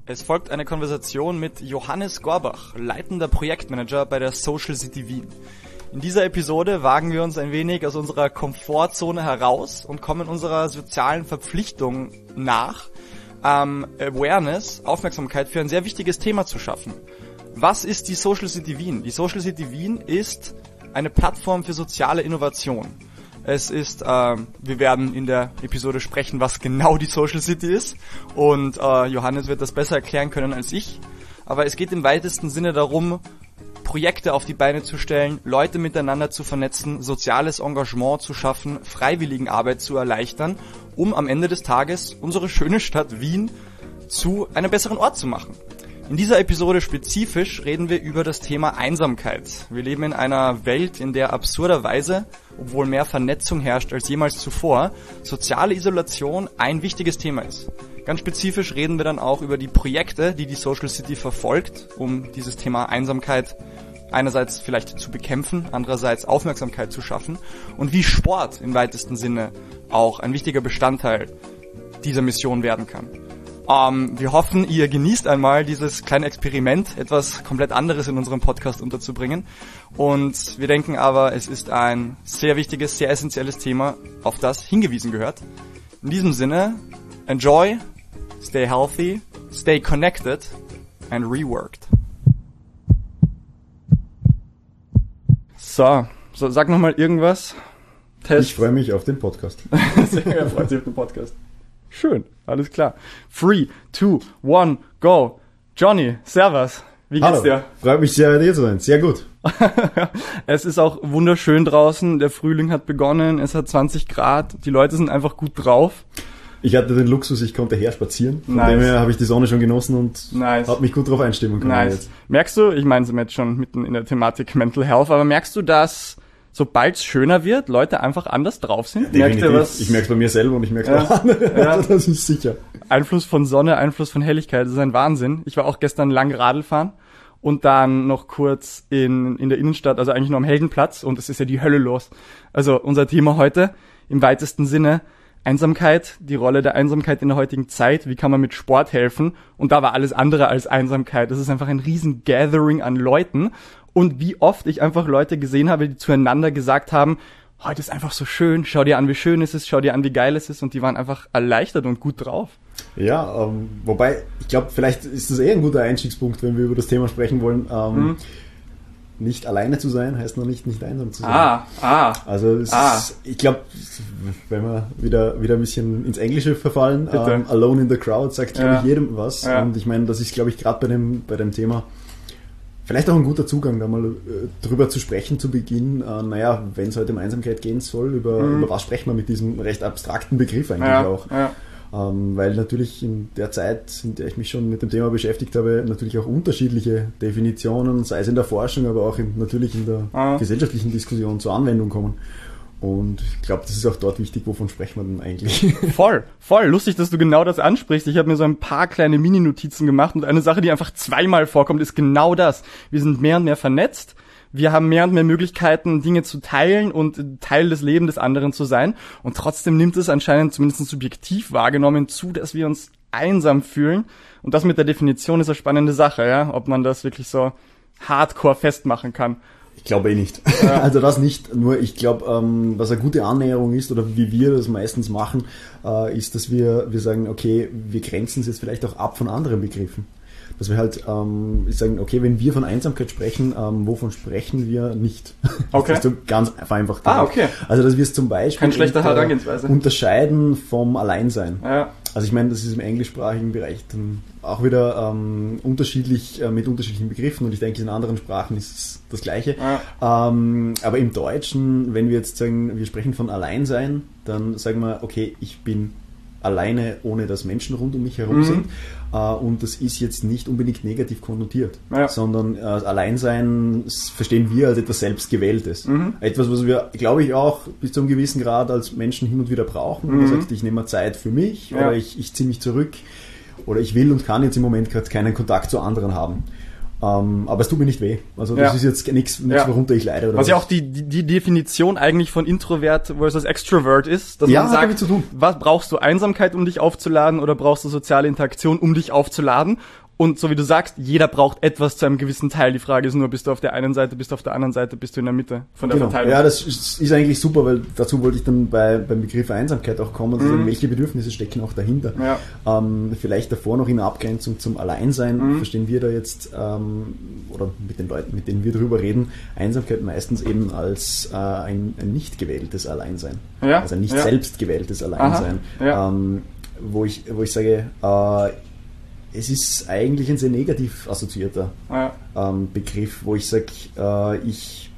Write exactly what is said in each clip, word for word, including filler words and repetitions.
Es folgt eine Konversation mit Johannes Gorbach, leitender Projektmanager bei der Social City Wien. In dieser Episode wagen wir uns ein wenig aus unserer Komfortzone heraus und kommen unserer sozialen Verpflichtung nach, ähm, Awareness, Aufmerksamkeit für ein sehr wichtiges Thema zu schaffen. Was ist die Social City Wien? Die Social City Wien ist eine Plattform für soziale Innovation. Es ist, äh, wir werden in der Episode sprechen, was genau die Social City ist, und äh, Johannes wird das besser erklären können als ich. Aber es geht im weitesten Sinne darum, Projekte auf die Beine zu stellen, Leute miteinander zu vernetzen, soziales Engagement zu schaffen, Freiwilligenarbeit zu erleichtern, um am Ende des Tages unsere schöne Stadt Wien zu einem besseren Ort zu machen. In dieser Episode spezifisch reden wir über das Thema Einsamkeit. Wir leben in einer Welt, in der absurderweise, obwohl mehr Vernetzung herrscht als jemals zuvor, soziale Isolation ein wichtiges Thema ist. Ganz spezifisch reden wir dann auch über die Projekte, die die Social City verfolgt, um dieses Thema Einsamkeit einerseits vielleicht zu bekämpfen, andererseits Aufmerksamkeit zu schaffen, und wie Sport im weitesten Sinne auch ein wichtiger Bestandteil dieser Mission werden kann. Um, wir hoffen, ihr genießt einmal dieses kleine Experiment, etwas komplett anderes in unserem Podcast unterzubringen. Und wir denken aber, es ist ein sehr wichtiges, sehr essentielles Thema, auf das hingewiesen gehört. In diesem Sinne, enjoy, stay healthy, stay connected and reworked. So, so sag nochmal irgendwas. Test. Ich freue mich auf den Podcast. Sehr freut sich auf den Podcast. Schön, alles klar. Three, two, one, go. Johnny, servus. Wie geht's Hallo, dir? Freut mich sehr, hier zu sein. Sehr gut. Es ist auch wunderschön draußen. Der Frühling hat begonnen. Es hat zwanzig Grad. Die Leute sind einfach gut drauf. Ich hatte den Luxus, ich konnte herspazieren. Von nice. dem her habe ich die Sonne schon genossen und nice. habe mich gut drauf einstimmen können. Nice. Jetzt. Merkst du, ich meine, sind wir jetzt schon mitten in der Thematik Mental Health, aber merkst du, dass sobald es schöner wird, Leute einfach anders drauf sind? Ja, merkt ihr was? Ich merke es bei mir selber und ich merke es ja. bei anderen. Ja. Also das ist sicher. Einfluss von Sonne, Einfluss von Helligkeit, das ist ein Wahnsinn. Ich war auch gestern lang Radl fahren und dann noch kurz in in der Innenstadt, also eigentlich nur am Heldenplatz, und es ist ja die Hölle los. Also unser Thema heute im weitesten Sinne Einsamkeit, die Rolle der Einsamkeit in der heutigen Zeit, wie kann man mit Sport helfen, und da war alles andere als Einsamkeit. Das ist einfach ein riesen Gathering an Leuten, und wie oft ich einfach Leute gesehen habe, die zueinander gesagt haben, heute ist einfach so schön, schau dir an, wie schön es ist, schau dir an, wie geil es ist, und die waren einfach erleichtert und gut drauf. Ja, ähm, wobei, ich glaube, vielleicht ist das eher ein guter Einstiegspunkt, wenn wir über das Thema sprechen wollen. Ähm, mhm. Nicht alleine zu sein, heißt noch nicht, nicht einsam zu sein. Ah, ah. Also es ah. Ist, ich glaube, wenn wir wieder wieder ein bisschen ins Englische verfallen, ähm, Alone in the Crowd sagt, glaube ja. ich, jedem was. Ja. Und ich meine, das ist, glaube ich, gerade bei dem bei dem Thema vielleicht auch ein guter Zugang, da mal äh, drüber zu sprechen zu Beginn. Äh, naja, wenn es heute um Einsamkeit gehen soll, über, mhm. über was sprechen wir mit diesem recht abstrakten Begriff eigentlich ja. auch. Ja. Ähm, weil natürlich in der Zeit, in der ich mich schon mit dem Thema beschäftigt habe, natürlich auch unterschiedliche Definitionen, sei es in der Forschung, aber auch in, natürlich in der ah. gesellschaftlichen Diskussion zur Anwendung kommen. Und ich glaube, das ist auch dort wichtig, wovon sprechen wir denn eigentlich? Voll, voll. Lustig, dass du genau das ansprichst. Ich habe mir so ein paar kleine Mini-Notizen gemacht, und eine Sache, die einfach zweimal vorkommt, ist genau das. Wir sind mehr und mehr vernetzt. Wir haben mehr und mehr Möglichkeiten, Dinge zu teilen und Teil des Lebens des anderen zu sein. Und trotzdem nimmt es anscheinend, zumindest subjektiv wahrgenommen, zu, dass wir uns einsam fühlen. Und das mit der Definition ist eine spannende Sache, ja, ob man das wirklich so hardcore festmachen kann. Ich glaube eh nicht. Ja. Also das nicht. Nur ich glaube, ähm, was eine gute Annäherung ist, oder wie wir das meistens machen, äh, ist, dass wir, wir sagen, okay, wir grenzen es jetzt vielleicht auch ab von anderen Begriffen. Dass wir halt ähm, sagen, okay, wenn wir von Einsamkeit sprechen, ähm, wovon sprechen wir nicht? Okay. Das ist so ganz vereinfacht. Ah, okay. Also dass wir es zum Beispiel Kein schlechter unter, Herangehensweise. unterscheiden vom Alleinsein. Ja. Also ich meine, das ist im englischsprachigen Bereich dann auch wieder ähm, unterschiedlich, äh, mit unterschiedlichen Begriffen, und ich denke, in anderen Sprachen ist es das Gleiche. Ja. Ähm, aber im Deutschen, wenn wir jetzt sagen, wir sprechen von Alleinsein, dann sagen wir, okay, ich bin alleine, ohne dass Menschen rund um mich herum mhm. sind. Äh, und das ist jetzt nicht unbedingt negativ konnotiert, ja. sondern äh, Alleinsein verstehen wir als etwas Selbstgewähltes. Mhm. Etwas, was wir, glaube ich, auch bis zu einem gewissen Grad als Menschen hin und wieder brauchen. Mhm. Man sagt, ich nehme mal Zeit für mich, ja. oder ich, ich ziehe mich zurück, oder ich will und kann jetzt im Moment gerade keinen Kontakt zu anderen haben. Ähm, aber es tut mir nicht weh. Also das ja. ist jetzt nichts, ja. worunter ich leide. Oder was, was ja auch die, die, die Definition eigentlich von Introvert versus Extrovert ist, dass ja, man sagt, zu tun. Was brauchst du Einsamkeit, um dich aufzuladen, oder brauchst du soziale Interaktion, um dich aufzuladen? Und so wie du sagst, jeder braucht etwas zu einem gewissen Teil. Die Frage ist nur, bist du auf der einen Seite, bist du auf der anderen Seite, bist du in der Mitte von der genau. Verteilung. Ja, das ist, ist eigentlich super, weil dazu wollte ich dann bei, beim Begriff Einsamkeit auch kommen, also mhm. welche Bedürfnisse stecken auch dahinter. Ja. Ähm, vielleicht davor noch in Abgrenzung zum Alleinsein, mhm. verstehen wir da jetzt, ähm, oder mit den Leuten, mit denen wir drüber reden, Einsamkeit meistens eben als äh, ein, ein nicht gewähltes Alleinsein. Ja. Also ein nicht ja. selbst gewähltes Alleinsein. Ja. Ähm, wo ich, wo ich sage, äh, es ist eigentlich ein sehr negativ assoziierter ja. ähm, Begriff, wo ich sage, äh, ich,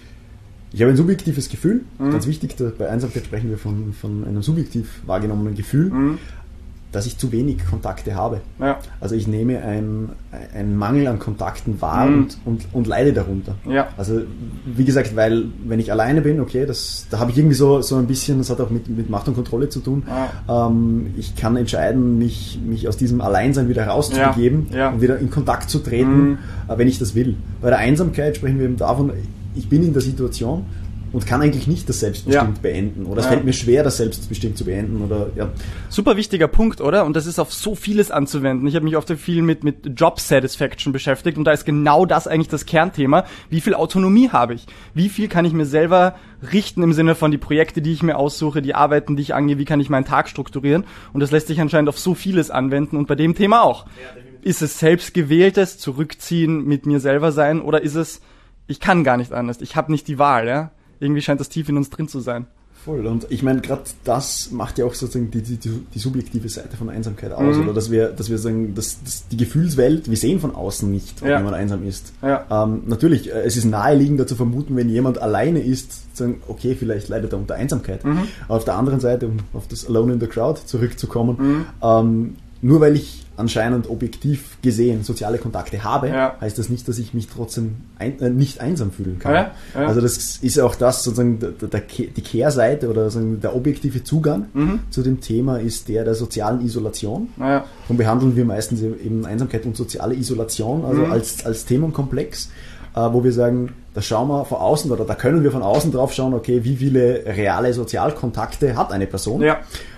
ich habe ein subjektives Gefühl, mhm. ganz wichtig, da, bei Einsamkeit sprechen wir von, von einem subjektiv wahrgenommenen Gefühl, mhm. dass ich zu wenig Kontakte habe. Ja. Also ich nehme einen Mangel an Kontakten wahr mhm. und, und, und leide darunter. Ja. Also wie gesagt, weil wenn ich alleine bin, okay, das, da habe ich irgendwie so, so ein bisschen, das hat auch mit, mit Macht und Kontrolle zu tun. Ja. Ähm, ich kann entscheiden, mich, mich aus diesem Alleinsein wieder rauszubegeben ja. Ja. und wieder in Kontakt zu treten, mhm. wenn ich das will. Bei der Einsamkeit sprechen wir eben davon, ich bin in der Situation und kann eigentlich nicht das selbstbestimmt ja. beenden. Oder es ja. fällt mir schwer, das selbstbestimmt zu beenden. Oder ja. Super wichtiger Punkt, oder? Und das ist auf so vieles anzuwenden. Ich habe mich oft viel mit, mit Job Satisfaction beschäftigt und da ist genau das eigentlich das Kernthema. Wie viel Autonomie habe ich? Wie viel kann ich mir selber richten im Sinne von die Projekte, die ich mir aussuche, die Arbeiten, die ich angehe, wie kann ich meinen Tag strukturieren? Und das lässt sich anscheinend auf so vieles anwenden und bei dem Thema auch. Ja, ist es selbstgewähltes Zurückziehen, mit mir selber sein, oder ist es, ich kann gar nicht anders, ich habe nicht die Wahl, ja? Irgendwie scheint das tief in uns drin zu sein. Voll. Und ich meine, gerade das macht ja auch sozusagen die, die, die subjektive Seite von Einsamkeit aus. Mhm. Oder dass wir, dass wir sagen, dass, dass die Gefühlswelt, wir sehen von außen nicht, ob ja. jemand einsam ist. Ja. Ähm, natürlich, es ist naheliegender zu vermuten, wenn jemand alleine ist, sagen, okay, vielleicht leidet er unter Einsamkeit. Mhm. Aber auf der anderen Seite, um auf das Alone in the Crowd zurückzukommen, mhm. ähm, nur weil ich anscheinend objektiv gesehen soziale Kontakte habe, ja. heißt das nicht, dass ich mich trotzdem ein, äh, nicht einsam fühlen kann. Ja, ja. Also das ist ja auch das, sozusagen der, der, die Kehrseite oder sozusagen der objektive Zugang mhm. zu dem Thema ist der der sozialen Isolation. Ja. Und behandeln wir meistens eben Einsamkeit und soziale Isolation, also mhm. als, als Themenkomplex, äh, wo wir sagen, da schauen wir von außen oder da können wir von außen drauf schauen, okay, wie viele reale Sozialkontakte hat eine Person? Ja.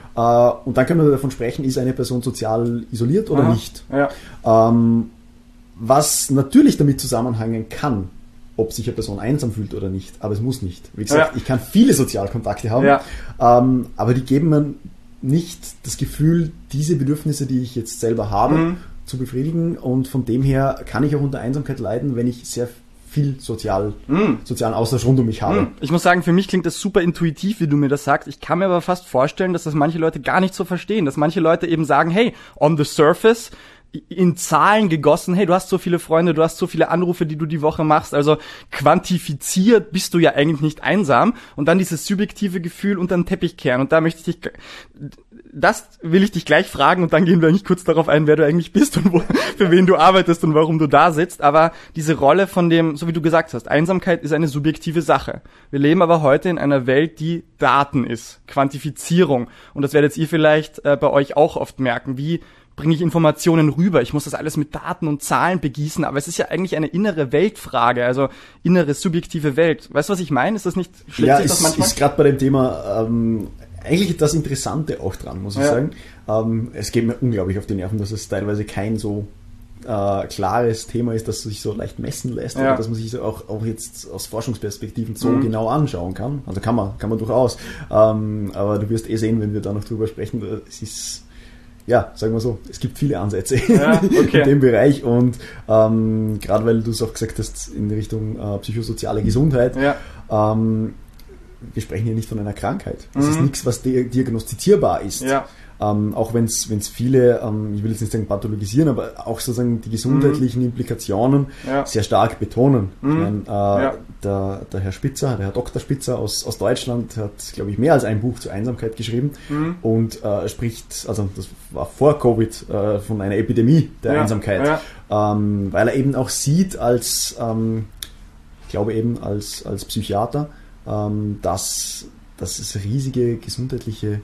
Und dann können wir davon sprechen, ist eine Person sozial isoliert oder Aha, nicht. Ja. Ähm, was natürlich damit zusammenhängen kann, ob sich eine Person einsam fühlt oder nicht, aber es muss nicht. Wie gesagt, ja. ich kann viele Sozialkontakte haben, ja. ähm, aber die geben mir nicht das Gefühl, diese Bedürfnisse, die ich jetzt selber habe, mhm. zu befriedigen, und von dem her kann ich auch unter Einsamkeit leiden, wenn ich sehr viel sozial, mm. sozialen Austausch rund um mich habe. Ich muss sagen, für mich klingt das super intuitiv, wie du mir das sagst. Ich kann mir aber fast vorstellen, dass das manche Leute gar nicht so verstehen. Dass manche Leute eben sagen, hey, on the surface, in Zahlen gegossen, hey, du hast so viele Freunde, du hast so viele Anrufe, die du die Woche machst, also quantifiziert bist du ja eigentlich nicht einsam, und dann dieses subjektive Gefühl unter den Teppich kehren. Und da möchte ich dich, das will ich dich gleich fragen, und dann gehen wir eigentlich kurz darauf ein, wer du eigentlich bist und wo, für wen du arbeitest und warum du da sitzt. Aber diese Rolle von dem, so wie du gesagt hast, Einsamkeit ist eine subjektive Sache. Wir leben aber heute in einer Welt, die Daten ist, Quantifizierung. Und das werdet ihr vielleicht äh, bei euch auch oft merken. Wie bringe ich Informationen rüber? Ich muss das alles mit Daten und Zahlen begießen, aber es ist ja eigentlich eine innere Weltfrage, also innere subjektive Welt. Weißt du, was ich meine? Ist das nicht, schlägt ja, sich das ist, manchmal? ist gerade bei dem Thema ähm, eigentlich das Interessante auch dran, muss ich ja. sagen. Ähm, es geht mir unglaublich auf die Nerven, dass es teilweise kein so äh, klares Thema ist, das sich so leicht messen lässt, ja. oder dass man sich so auch, auch jetzt aus Forschungsperspektiven so mhm. genau anschauen kann. Also kann man, kann man durchaus. Ähm, aber du wirst eh sehen, wenn wir da noch drüber sprechen, es ist, ja, sagen wir so, es gibt viele Ansätze ja, okay. in dem Bereich, und ähm, gerade weil du es auch gesagt hast in Richtung äh, psychosoziale Gesundheit, ja. ähm, wir sprechen hier nicht von einer Krankheit. Das mhm. ist nichts, was di- diagnostizierbar ist. Ja. Ähm, auch wenn es viele, ähm, ich will jetzt nicht sagen pathologisieren, aber auch sozusagen die gesundheitlichen mhm. Implikationen ja. sehr stark betonen. Mhm. Ich mein, äh, ja. der, der Herr Spitzer, der Herr Doktor Spitzer aus, aus Deutschland hat, glaube ich, mehr als ein Buch zur Einsamkeit geschrieben mhm. und äh, spricht, also das war vor Covid, äh, von einer Epidemie der ja. Einsamkeit, ja. Ähm, weil er eben auch sieht als, ähm, ich glaube eben als, als Psychiater, ähm, dass, dass es riesige gesundheitliche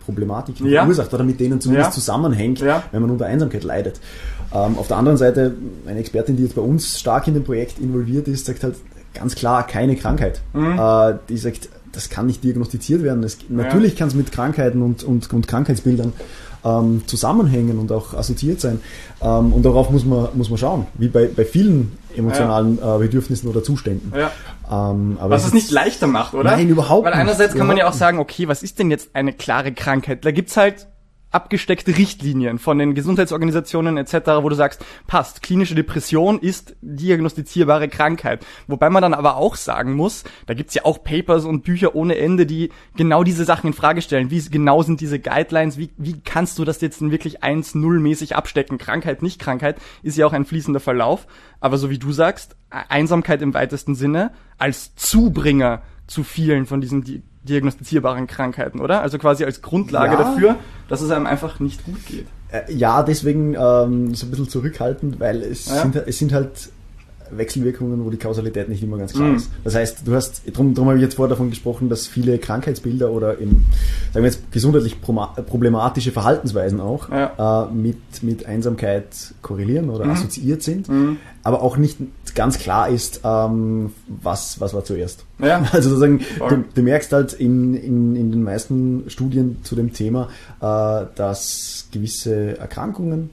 Problematiken ja. verursacht oder mit denen zumindest ja. zusammenhängt, ja. wenn man unter Einsamkeit leidet. Ähm, auf der anderen Seite, eine Expertin, die jetzt bei uns stark in dem Projekt involviert ist, sagt halt ganz klar, keine Krankheit. Mhm. Äh, die sagt, das kann nicht diagnostiziert werden. Es, ja. Natürlich kann es mit Krankheiten und, und, und Krankheitsbildern ähm, zusammenhängen und auch assoziiert sein. Ähm, und darauf muss man, muss man schauen, wie bei, bei vielen emotionalen ja. äh, Bedürfnissen oder Zuständen. Ja. Ähm, aber was es nicht leichter macht, oder? Nein, überhaupt nicht. Weil einerseits nicht. kann man ja auch sagen, okay, was ist denn jetzt eine klare Krankheit? Da gibt's halt abgesteckte Richtlinien von den Gesundheitsorganisationen et cetera, wo du sagst, passt, klinische Depression ist diagnostizierbare Krankheit. Wobei man dann aber auch sagen muss, da gibt's ja auch Papers und Bücher ohne Ende, die genau diese Sachen in Frage stellen. Wie genau sind diese Guidelines? Wie, wie kannst du das jetzt denn wirklich eins null mäßig abstecken? Krankheit, nicht Krankheit, ist ja auch ein fließender Verlauf. Aber so wie du sagst, Einsamkeit im weitesten Sinne als Zubringer zu vielen von diesen di- diagnostizierbaren Krankheiten, oder? Also quasi als Grundlage ja. dafür, dass es einem einfach nicht gut geht. Ja, deswegen ähm, so ein bisschen zurückhaltend, weil es, ja. sind, es sind halt Wechselwirkungen, wo die Kausalität nicht immer ganz klar mhm. ist. Das heißt, du hast, drum, drum habe ich jetzt vorher davon gesprochen, dass viele Krankheitsbilder oder eben, sagen wir jetzt, gesundheitlich problematische Verhaltensweisen auch ja. äh, mit, mit Einsamkeit korrelieren oder mhm. assoziiert sind, mhm. aber auch nicht ganz klar ist, ähm, was, was war zuerst. Ja. Also sozusagen, du, du merkst halt in, in, in den meisten Studien zu dem Thema, äh, dass gewisse Erkrankungen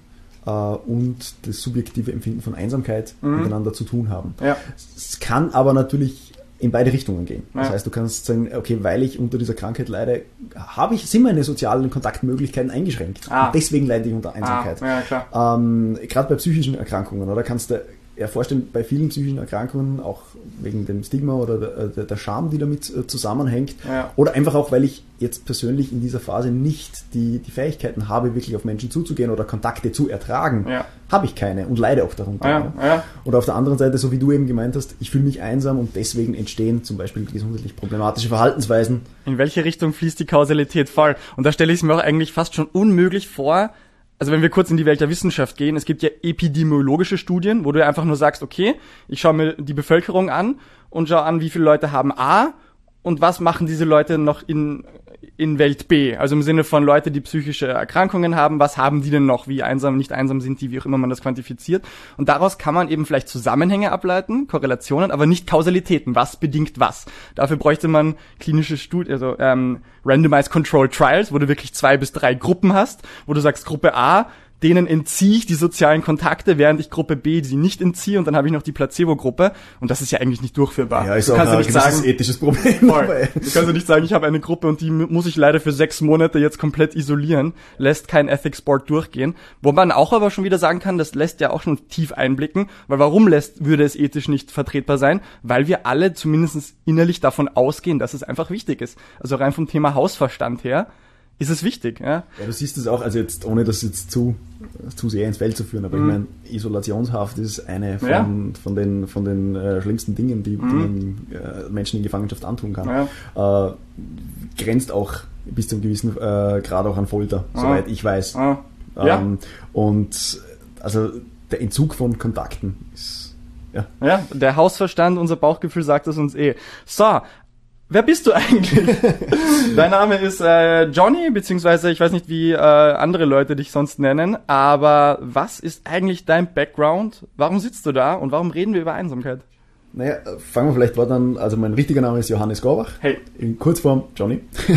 und das subjektive Empfinden von Einsamkeit mhm. miteinander zu tun haben. Ja. Es kann aber natürlich in beide Richtungen gehen. Ja. Das heißt, du kannst sagen, okay, weil ich unter dieser Krankheit leide, habe ich, sind meine sozialen Kontaktmöglichkeiten eingeschränkt. Ah. Und deswegen leide ich unter Einsamkeit. Ah. Ja, klar. Ähm, gerade bei psychischen Erkrankungen, oder kannst du ja vorstellen, bei vielen psychischen Erkrankungen, auch wegen dem Stigma oder der, der, der Scham, die damit zusammenhängt, ja. oder einfach auch, weil ich jetzt persönlich in dieser Phase nicht die, die Fähigkeiten habe, wirklich auf Menschen zuzugehen oder Kontakte zu ertragen, ja. habe ich keine und leide auch darunter. Ja. Ja. Oder auf der anderen Seite, so wie du eben gemeint hast, ich fühle mich einsam und deswegen entstehen zum Beispiel gesundheitlich problematische Verhaltensweisen. In welche Richtung fließt die Kausalität voll? Und da stelle ich es mir auch eigentlich fast schon unmöglich vor. Also wenn wir kurz in die Welt der Wissenschaft gehen, es gibt ja epidemiologische Studien, wo du einfach nur sagst, okay, ich schaue mir die Bevölkerung an und schaue an, wie viele Leute haben A und was machen diese Leute noch in in Welt B. Also im Sinne von Leute, die psychische Erkrankungen haben, was haben die denn noch, wie einsam, nicht einsam sind die, wie auch immer man das quantifiziert. Und daraus kann man eben vielleicht Zusammenhänge ableiten, Korrelationen, aber nicht Kausalitäten. Was bedingt was? Dafür bräuchte man klinische Studien, also ähm, Randomized Controlled Trials, wo du wirklich zwei bis drei Gruppen hast, wo du sagst, Gruppe A, denen entziehe ich die sozialen Kontakte, während ich Gruppe B sie nicht entziehe und dann habe ich noch die Placebo-Gruppe und das ist ja eigentlich nicht durchführbar. Ja, ist auch ein gewisses ethisches Problem. Voll. Du kannst ja nicht sagen, ich habe eine Gruppe und die muss ich leider für sechs Monate jetzt komplett isolieren, lässt kein Ethics Board durchgehen. Wo man auch aber schon wieder sagen kann, das lässt ja auch schon tief einblicken, weil warum lässt, würde es ethisch nicht vertretbar sein? Weil wir alle zumindest innerlich davon ausgehen, dass es einfach wichtig ist. Also rein vom Thema Hausverstand her ist es wichtig, ja. Ja, du siehst es auch, also jetzt, ohne das jetzt zu, zu sehr ins Feld zu führen, aber mhm. ich meine, Isolationshaft ist eine von, ja. von den, von den äh, schlimmsten Dingen, die, mhm. die man äh, Menschen in Gefangenschaft antun kann. Ja. Äh, grenzt auch bis zu einem gewissen äh, Grad auch an Folter, ah. soweit ich weiß. Ah. Ja. Ähm, und also der Entzug von Kontakten ist, ja. Ja, der Hausverstand, unser Bauchgefühl sagt es uns eh. So, wer bist du eigentlich? Dein Name ist äh, Johnny, beziehungsweise ich weiß nicht, wie äh, andere Leute dich sonst nennen, aber was ist eigentlich dein Background? Warum sitzt du da und warum reden wir über Einsamkeit? Naja, fangen wir vielleicht dort an. Also mein richtiger Name ist Johannes Gorbach. Hey. In Kurzform Johnny. äh,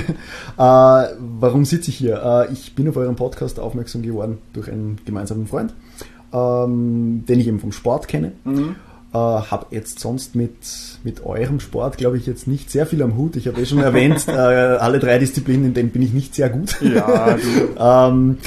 warum sitze ich hier? Äh, ich bin auf euren Podcast aufmerksam geworden durch einen gemeinsamen Freund, ähm, den ich eben vom Sport kenne. Mhm. Uh, habe jetzt sonst mit, mit eurem Sport, glaube ich, jetzt nicht sehr viel am Hut. Ich habe eh schon erwähnt, uh, alle drei Disziplinen, in denen bin ich nicht sehr gut. Ja, du. um,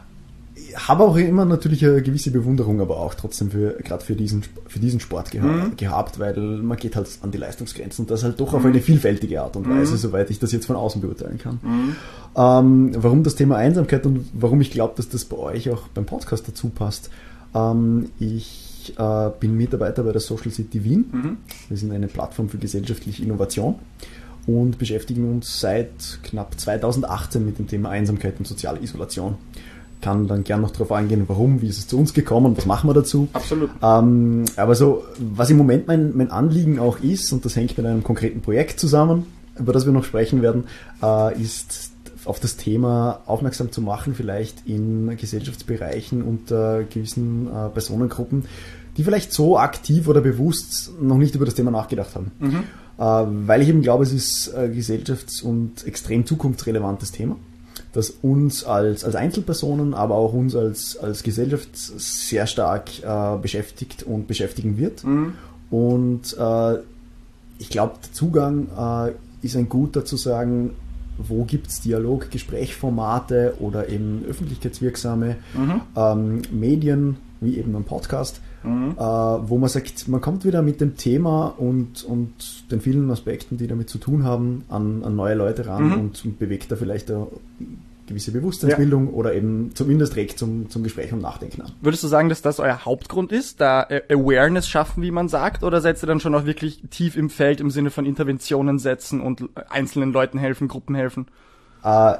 habe auch immer natürlich eine gewisse Bewunderung, aber auch trotzdem für gerade für diesen, für diesen Sport geha- mhm. gehabt, weil man geht halt an die Leistungsgrenzen und das halt doch mhm. auf eine vielfältige Art und Weise, mhm. soweit ich das jetzt von außen beurteilen kann. Mhm. Um, warum das Thema Einsamkeit und warum ich glaube, dass das bei euch auch beim Podcast dazu passt. Um, ich Ich äh, bin Mitarbeiter bei der Social City Wien. Mhm. Wir sind eine Plattform für gesellschaftliche Innovation und beschäftigen uns seit knapp zweitausendachtzehn mit dem Thema Einsamkeit und soziale Isolation. Kann dann gern noch darauf eingehen, warum, wie ist es zu uns gekommen, was machen wir dazu. Absolut. Ähm, aber so, was im Moment mein, mein Anliegen auch ist, und das hängt mit einem konkreten Projekt zusammen, über das wir noch sprechen werden, äh, ist auf das Thema aufmerksam zu machen, vielleicht in Gesellschaftsbereichen unter gewissen äh, Personengruppen, die vielleicht so aktiv oder bewusst noch nicht über das Thema nachgedacht haben. Mhm. Äh, weil ich eben glaube, es ist ein gesellschafts- und extrem zukunftsrelevantes Thema, das uns als, als Einzelpersonen, aber auch uns als, als Gesellschaft sehr stark äh, beschäftigt und beschäftigen wird. Mhm. Und äh, ich glaube, der Zugang äh, ist ein guter zu sagen, wo gibt es Dialog, Gesprächsformate oder eben öffentlichkeitswirksame mhm. ähm, Medien, wie eben ein Podcast, mhm. äh, wo man sagt, man kommt wieder mit dem Thema und, und den vielen Aspekten, die damit zu tun haben, an, an neue Leute ran mhm. und, und bewegt da vielleicht eine gewisse Bewusstseinsbildung ja. oder eben zumindest regt zum, zum Gespräch und Nachdenken an. Würdest du sagen, dass das euer Hauptgrund ist, da Awareness schaffen, wie man sagt, oder seid ihr dann schon auch wirklich tief im Feld im Sinne von Interventionen setzen und einzelnen Leuten helfen, Gruppen helfen? Äh,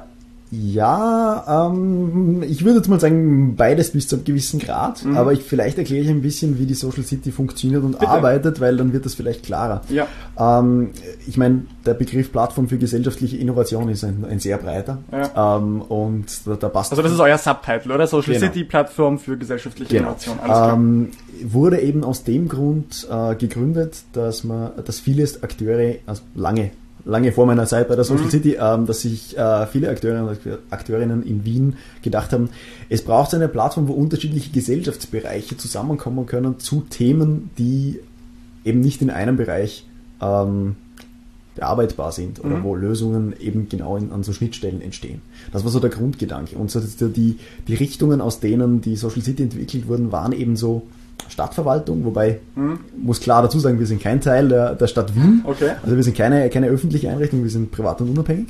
Ja, ähm, ich würde jetzt mal sagen, beides bis zu einem gewissen Grad, mhm. aber ich, vielleicht erkläre ich ein bisschen, wie die Social City funktioniert und Bitte. arbeitet, weil dann wird das vielleicht klarer. Ja. Ähm, ich meine, der Begriff Plattform für gesellschaftliche Innovation ist ein, ein sehr breiter ja. ähm, und da, da passt... Also das ist euer Subtitle, oder? Social genau. City Plattform für gesellschaftliche genau. Innovation. Alles klar. Ähm, wurde eben aus dem Grund äh, gegründet, dass man, dass viele Akteure, also lange lange vor meiner Zeit bei der Social mhm. City, ähm, dass sich äh, viele Akteurinnen und Akteurinnen in Wien gedacht haben, es braucht eine Plattform, wo unterschiedliche Gesellschaftsbereiche zusammenkommen können zu Themen, die eben nicht in einem Bereich ähm, bearbeitbar sind oder mhm. wo Lösungen eben genau in, an so Schnittstellen entstehen. Das war so der Grundgedanke. Und so die, die Richtungen, aus denen die Social City entwickelt wurden, waren eben so Stadtverwaltung, wobei, mhm. muss klar dazu sagen, wir sind kein Teil der, der Stadt Wien. Okay. Also wir sind keine, keine öffentliche Einrichtung, wir sind privat und unabhängig.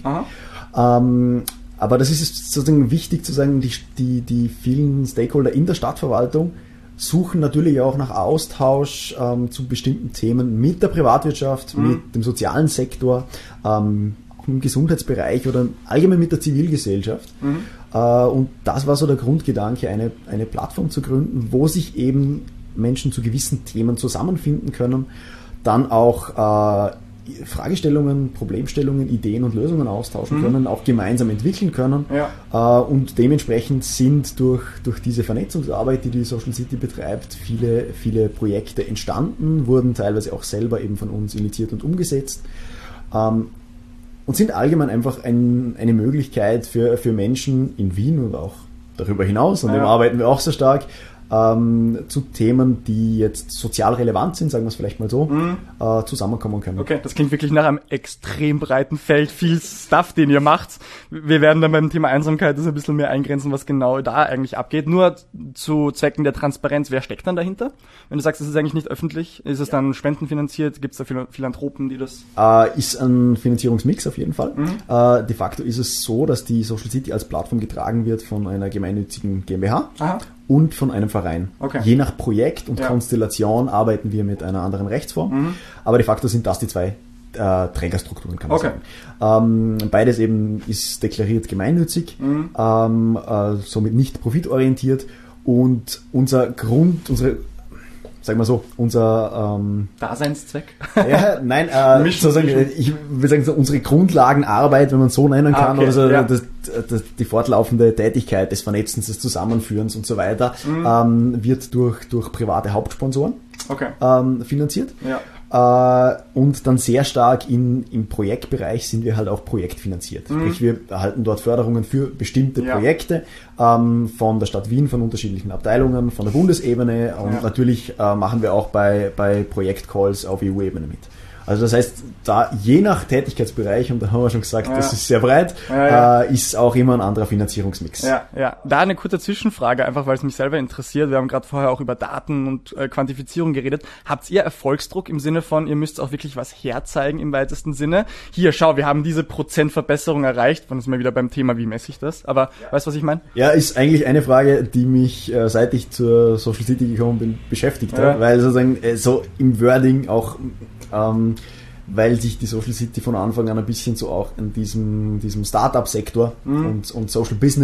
Ähm, aber das ist sozusagen wichtig zu sagen, die, die, die vielen Stakeholder in der Stadtverwaltung suchen natürlich auch nach Austausch ähm, zu bestimmten Themen mit der Privatwirtschaft, mhm. mit dem sozialen Sektor, ähm, auch im Gesundheitsbereich oder allgemein mit der Zivilgesellschaft. Mhm. Äh, und das war so der Grundgedanke, eine, eine Plattform zu gründen, wo sich eben Menschen zu gewissen Themen zusammenfinden können, dann auch äh, Fragestellungen, Problemstellungen, Ideen und Lösungen austauschen mhm. können, auch gemeinsam entwickeln können. Ja. Äh, und dementsprechend sind durch, durch diese Vernetzungsarbeit, die die Social City betreibt, viele, viele Projekte entstanden, wurden teilweise auch selber eben von uns initiiert und umgesetzt. Ähm, und sind allgemein einfach ein, eine Möglichkeit für, für Menschen in Wien und auch darüber hinaus, an ja. dem arbeiten wir auch sehr stark, ähm, zu Themen, die jetzt sozial relevant sind, sagen wir es vielleicht mal so, mhm. äh, zusammenkommen können. Okay, das klingt wirklich nach einem extrem breiten Feld, viel Stuff, den ihr macht. Wir werden dann beim Thema Einsamkeit das ein bisschen mehr eingrenzen, was genau da eigentlich abgeht. Nur zu Zwecken der Transparenz, wer steckt dann dahinter? Wenn du sagst, es ist eigentlich nicht öffentlich, ist es ja. dann spendenfinanziert? Gibt es da Phil- Philanthropen, die das... Äh, ist ein Finanzierungsmix auf jeden Fall. Mhm. Äh, de facto ist es so, dass die Social City als Plattform getragen wird von einer gemeinnützigen GmbH. Aha. Und von einem Verein. Okay. Je nach Projekt und ja. Konstellation arbeiten wir mit einer anderen Rechtsform. Mhm. Aber de facto sind das die zwei äh, Trägerstrukturen, kann man okay. sagen. Ähm, beides eben ist deklariert gemeinnützig, mhm. ähm, äh, somit nicht profitorientiert. Und unser Grund, unsere, sagen wir so, unser ähm, Daseinszweck? Ja, nein, äh, sozusagen, ich würde sagen, so unsere Grundlagenarbeit, wenn man es so nennen kann, ah, okay. also ja. das, das, die fortlaufende Tätigkeit des Vernetzens, des Zusammenführens und so weiter, mhm. ähm, wird durch, durch private Hauptsponsoren okay. ähm, finanziert. Ja. Äh, und dann sehr stark in, im Projektbereich sind wir halt auch projektfinanziert. Mhm. Sprich, wir erhalten dort Förderungen für bestimmte ja. Projekte ähm, von der Stadt Wien, von unterschiedlichen Abteilungen, von der Bundesebene und ja. natürlich äh, machen wir auch bei, bei Projektcalls auf E U-Ebene mit. Also das heißt, da je nach Tätigkeitsbereich, und da haben wir schon gesagt, ja. das ist sehr breit, ja, ja. Äh, ist auch immer ein anderer Finanzierungsmix. Ja, ja. Da eine kurze Zwischenfrage, einfach weil es mich selber interessiert. Wir haben gerade vorher auch über Daten und äh, Quantifizierung geredet. Habt ihr Erfolgsdruck im Sinne von, ihr müsst auch wirklich was herzeigen im weitesten Sinne? Hier, schau, wir haben diese Prozentverbesserung erreicht. Dann sind wir wieder beim Thema, wie messe ich das? Aber ja. weißt du, was ich meine? Ja, ist eigentlich eine Frage, die mich, äh, seit ich zur Social City gekommen bin, beschäftigt ja. hat, weil sozusagen äh, so im Wording auch Ähm, weil sich die Social City von Anfang an ein bisschen so auch in diesem, diesem Startup-Sektor mhm. und, und Social Business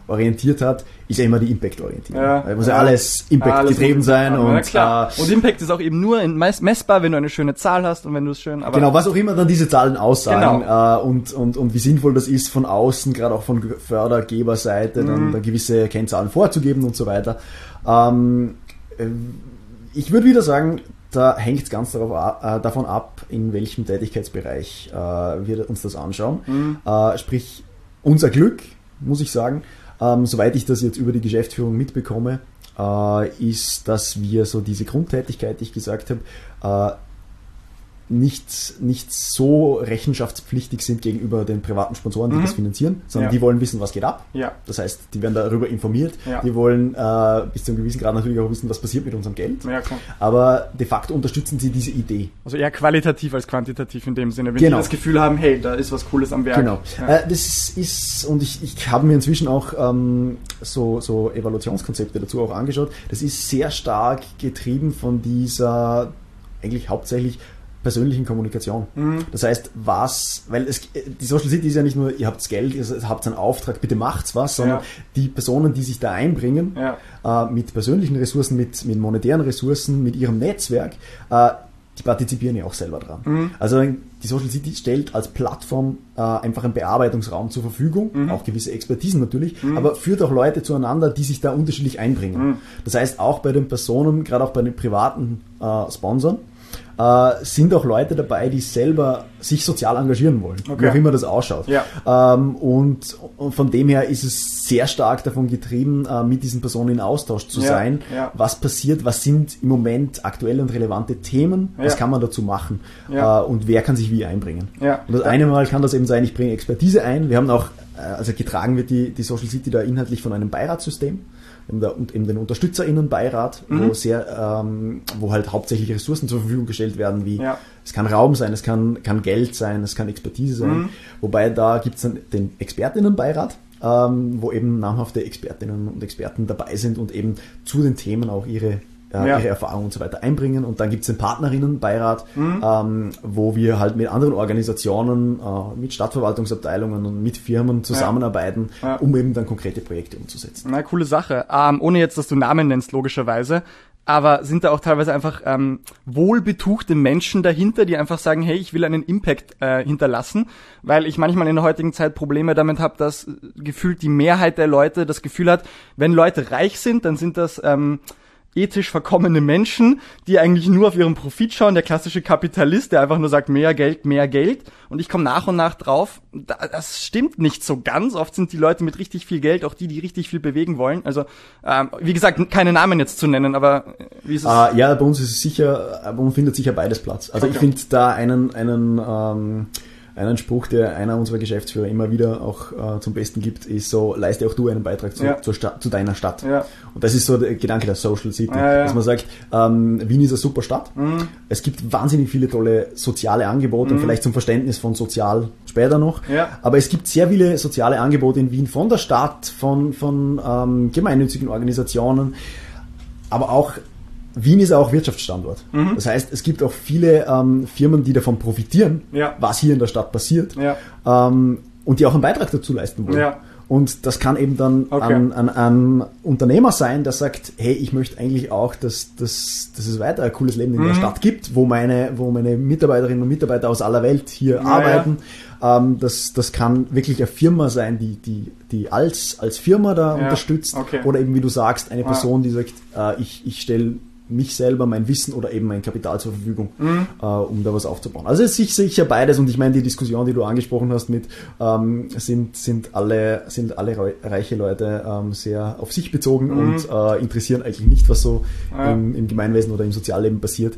orientiert hat, ist ja immer die Impact-Orientierung. Ja, da muss ja, ja alles Impact-getrieben sein. Ja, und, klar. Äh, und Impact ist auch eben nur in, messbar, wenn du eine schöne Zahl hast und wenn du es schön... Aber genau, was auch immer dann diese Zahlen aussagen genau. äh, und, und, und wie sinnvoll das ist von außen, gerade auch von Fördergeberseite, mhm. dann da gewisse Kennzahlen vorzugeben und so weiter. Ähm, ich würde wieder sagen, da hängt es ganz darauf, äh, davon ab, in welchem Tätigkeitsbereich äh, wir uns das anschauen. Mhm. Äh, sprich, unser Glück, muss ich sagen, ähm, soweit ich das jetzt über die Geschäftsführung mitbekomme, äh, ist, dass wir so diese Grundtätigkeit, die ich gesagt habe, äh, nicht, nicht so rechenschaftspflichtig sind gegenüber den privaten Sponsoren, die mhm. das finanzieren, sondern ja. die wollen wissen, was geht ab. Ja. Das heißt, die werden darüber informiert. Ja. Die wollen äh, bis zu einem gewissen Grad natürlich auch wissen, was passiert mit unserem Geld. Ja, klar. Aber de facto unterstützen sie diese Idee. Also eher qualitativ als quantitativ in dem Sinne, wenn genau. die das Gefühl haben, hey, da ist was Cooles am Werk. Genau. Ja. Äh, das ist, und ich, ich habe mir inzwischen auch ähm, so, so Evaluationskonzepte dazu auch angeschaut. Das ist sehr stark getrieben von dieser eigentlich hauptsächlich persönlichen Kommunikation. Mhm. Das heißt, was, weil es, die Social City ist ja nicht nur, ihr habt Geld, ihr habt einen Auftrag, bitte macht's was, sondern ja. die Personen, die sich da einbringen, ja. äh, mit persönlichen Ressourcen, mit, mit monetären Ressourcen, mit ihrem Netzwerk, äh, die partizipieren ja auch selber dran. Mhm. Also die Social City stellt als Plattform äh, einfach einen Bearbeitungsraum zur Verfügung, mhm. auch gewisse Expertisen natürlich, mhm. aber führt auch Leute zueinander, die sich da unterschiedlich einbringen. Mhm. Das heißt, auch bei den Personen, gerade auch bei den privaten äh, Sponsoren, Äh, sind auch Leute dabei, die selber sich sozial engagieren wollen, okay. wie auch immer das ausschaut. Ja. Ähm, und, und von dem her ist es sehr stark davon getrieben, äh, mit diesen Personen in Austausch zu ja. sein. Ja. Was passiert, was sind im Moment aktuelle und relevante Themen, ja. was kann man dazu machen ja. äh, und wer kann sich wie einbringen. Ja. Und das eine Mal kann das eben sein, ich bringe Expertise ein. Wir haben auch, äh, also getragen wird die, die Social City da inhaltlich von einem Beiratssystem. Und eben den UnterstützerInnenbeirat, mhm. wo sehr, ähm, wo halt hauptsächlich Ressourcen zur Verfügung gestellt werden, wie ja. es kann Raum sein, es kann, kann Geld sein, es kann Expertise sein. Mhm. Wobei da gibt es dann den ExpertInnenbeirat, ähm, wo eben namhafte Expertinnen und Experten dabei sind und eben zu den Themen auch ihre äh, ja. ihre Erfahrungen und so weiter einbringen. Und dann gibt es den Partnerinnenbeirat, mhm. ähm, wo wir halt mit anderen Organisationen, äh, mit Stadtverwaltungsabteilungen und mit Firmen zusammenarbeiten, ja. Ja. um eben dann konkrete Projekte umzusetzen. Na, coole Sache. Ähm, ohne jetzt, dass du Namen nennst, logischerweise. Aber sind da auch teilweise einfach ähm, wohlbetuchte Menschen dahinter, die einfach sagen, hey, ich will einen Impact äh, hinterlassen, weil ich manchmal in der heutigen Zeit Probleme damit habe, dass gefühlt die Mehrheit der Leute das Gefühl hat, wenn Leute reich sind, dann sind das ähm, ethisch verkommene Menschen, die eigentlich nur auf ihren Profit schauen, der klassische Kapitalist, der einfach nur sagt, mehr Geld, mehr Geld. Und ich komme nach und nach drauf, das stimmt nicht so ganz. Oft sind die Leute mit richtig viel Geld auch die, die richtig viel bewegen wollen. Also, ähm, wie gesagt, keine Namen jetzt zu nennen, aber wie ist es? Uh, ja, bei uns ist es sicher, bei uns findet sicher beides Platz. Also okay. Ich finde da einen, einen, ähm, einen Spruch, der einer unserer Geschäftsführer immer wieder auch äh, zum Besten gibt, ist so, leiste auch du einen Beitrag zu, ja. zur Stadt, zu deiner Stadt. Ja. Und das ist so der Gedanke der Social City, ja, ja. dass man sagt, ähm, Wien ist eine super Stadt. Mhm. Es gibt wahnsinnig viele tolle soziale Angebote mhm. und vielleicht zum Verständnis von sozial später noch. Ja. Aber es gibt sehr viele soziale Angebote in Wien von der Stadt, von, von ähm, gemeinnützigen Organisationen, aber auch Wien ist auch Wirtschaftsstandort. Mhm. Das heißt, es gibt auch viele ähm, Firmen, die davon profitieren, ja. was hier in der Stadt passiert, ja. ähm, und die auch einen Beitrag dazu leisten wollen. Ja. Und das kann eben dann okay. ein, ein, ein Unternehmer sein, der sagt, hey, ich möchte eigentlich auch, dass, dass, dass es weiter ein cooles Leben in mhm. der Stadt gibt, wo meine, wo meine Mitarbeiterinnen und Mitarbeiter aus aller Welt hier ja, arbeiten. Ja. Ähm, das, das kann wirklich eine Firma sein, die, die, die als, als Firma da ja. unterstützt. Okay. Oder eben, wie du sagst, eine Person, die sagt, äh, ich, ich stelle mich selber, mein Wissen oder eben mein Kapital zur Verfügung, mhm. äh, um da was aufzubauen. Also es ist sicher beides, und ich meine, die Diskussion, die du angesprochen hast mit, ähm, sind, sind alle, sind alle reiche Leute ähm, sehr auf sich bezogen mhm. und äh, interessieren eigentlich nicht, was so ja. im, im Gemeinwesen oder im Sozialleben passiert.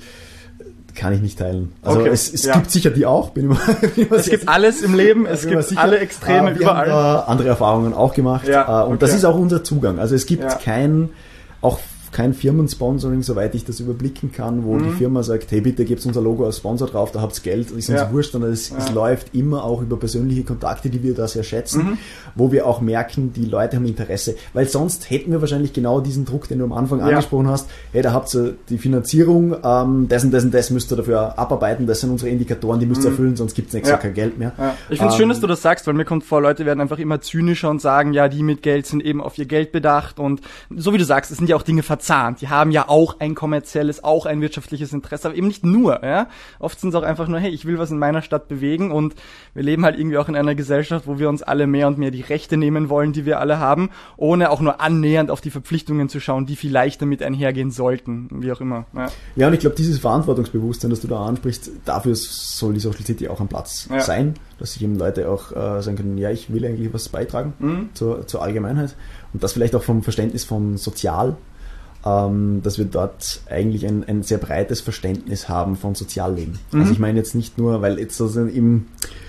Kann ich nicht teilen. Also okay. es, es ja. gibt sicher die auch. Bin immer, bin immer es gibt alles im Leben, es gibt sicher. alle Extreme äh, wir überall. Haben, äh, andere Erfahrungen auch gemacht ja. äh, und okay. das ist auch unser Zugang. Also es gibt ja. kein, auch kein Firmensponsoring, soweit ich das überblicken kann, wo mhm. die Firma sagt, hey, bitte gebt unser Logo als Sponsor drauf, da habt's Geld, ist uns ja. wurscht, sondern es, ja. es läuft immer auch über persönliche Kontakte, die wir da sehr schätzen, mhm. wo wir auch merken, die Leute haben Interesse, weil sonst hätten wir wahrscheinlich genau diesen Druck, den du am Anfang ja. angesprochen hast, hey, da habt ihr die Finanzierung, ähm, das und das und das müsst ihr dafür abarbeiten, das sind unsere Indikatoren, die müsst ihr mhm. erfüllen, sonst gibt's nächstes ja. Jahr kein Geld mehr. Ja. Ich finde es ähm, schön, dass du das sagst, weil mir kommt vor, Leute werden einfach immer zynischer und sagen, ja, die mit Geld sind eben auf ihr Geld bedacht und so wie du sagst, es sind ja auch Dinge verzahnt. Die haben ja auch ein kommerzielles, auch ein wirtschaftliches Interesse, aber eben nicht nur. Ja? Oft sind es auch einfach nur, hey, ich will was in meiner Stadt bewegen und wir leben halt irgendwie auch in einer Gesellschaft, wo wir uns alle mehr und mehr die Rechte nehmen wollen, die wir alle haben, ohne auch nur annähernd auf die Verpflichtungen zu schauen, die vielleicht damit einhergehen sollten, wie auch immer. Ja, ja und ich glaube, dieses Verantwortungsbewusstsein, das du da ansprichst, dafür soll die Social City auch am Platz ja. sein, dass sich eben Leute auch äh, sagen können, ja, ich will eigentlich was beitragen mhm. zur, zur Allgemeinheit und das vielleicht auch vom Verständnis von sozial, ähm, dass wir dort eigentlich ein, ein sehr breites Verständnis haben von Sozialleben. Mhm. Also ich meine jetzt nicht nur, weil jetzt also im,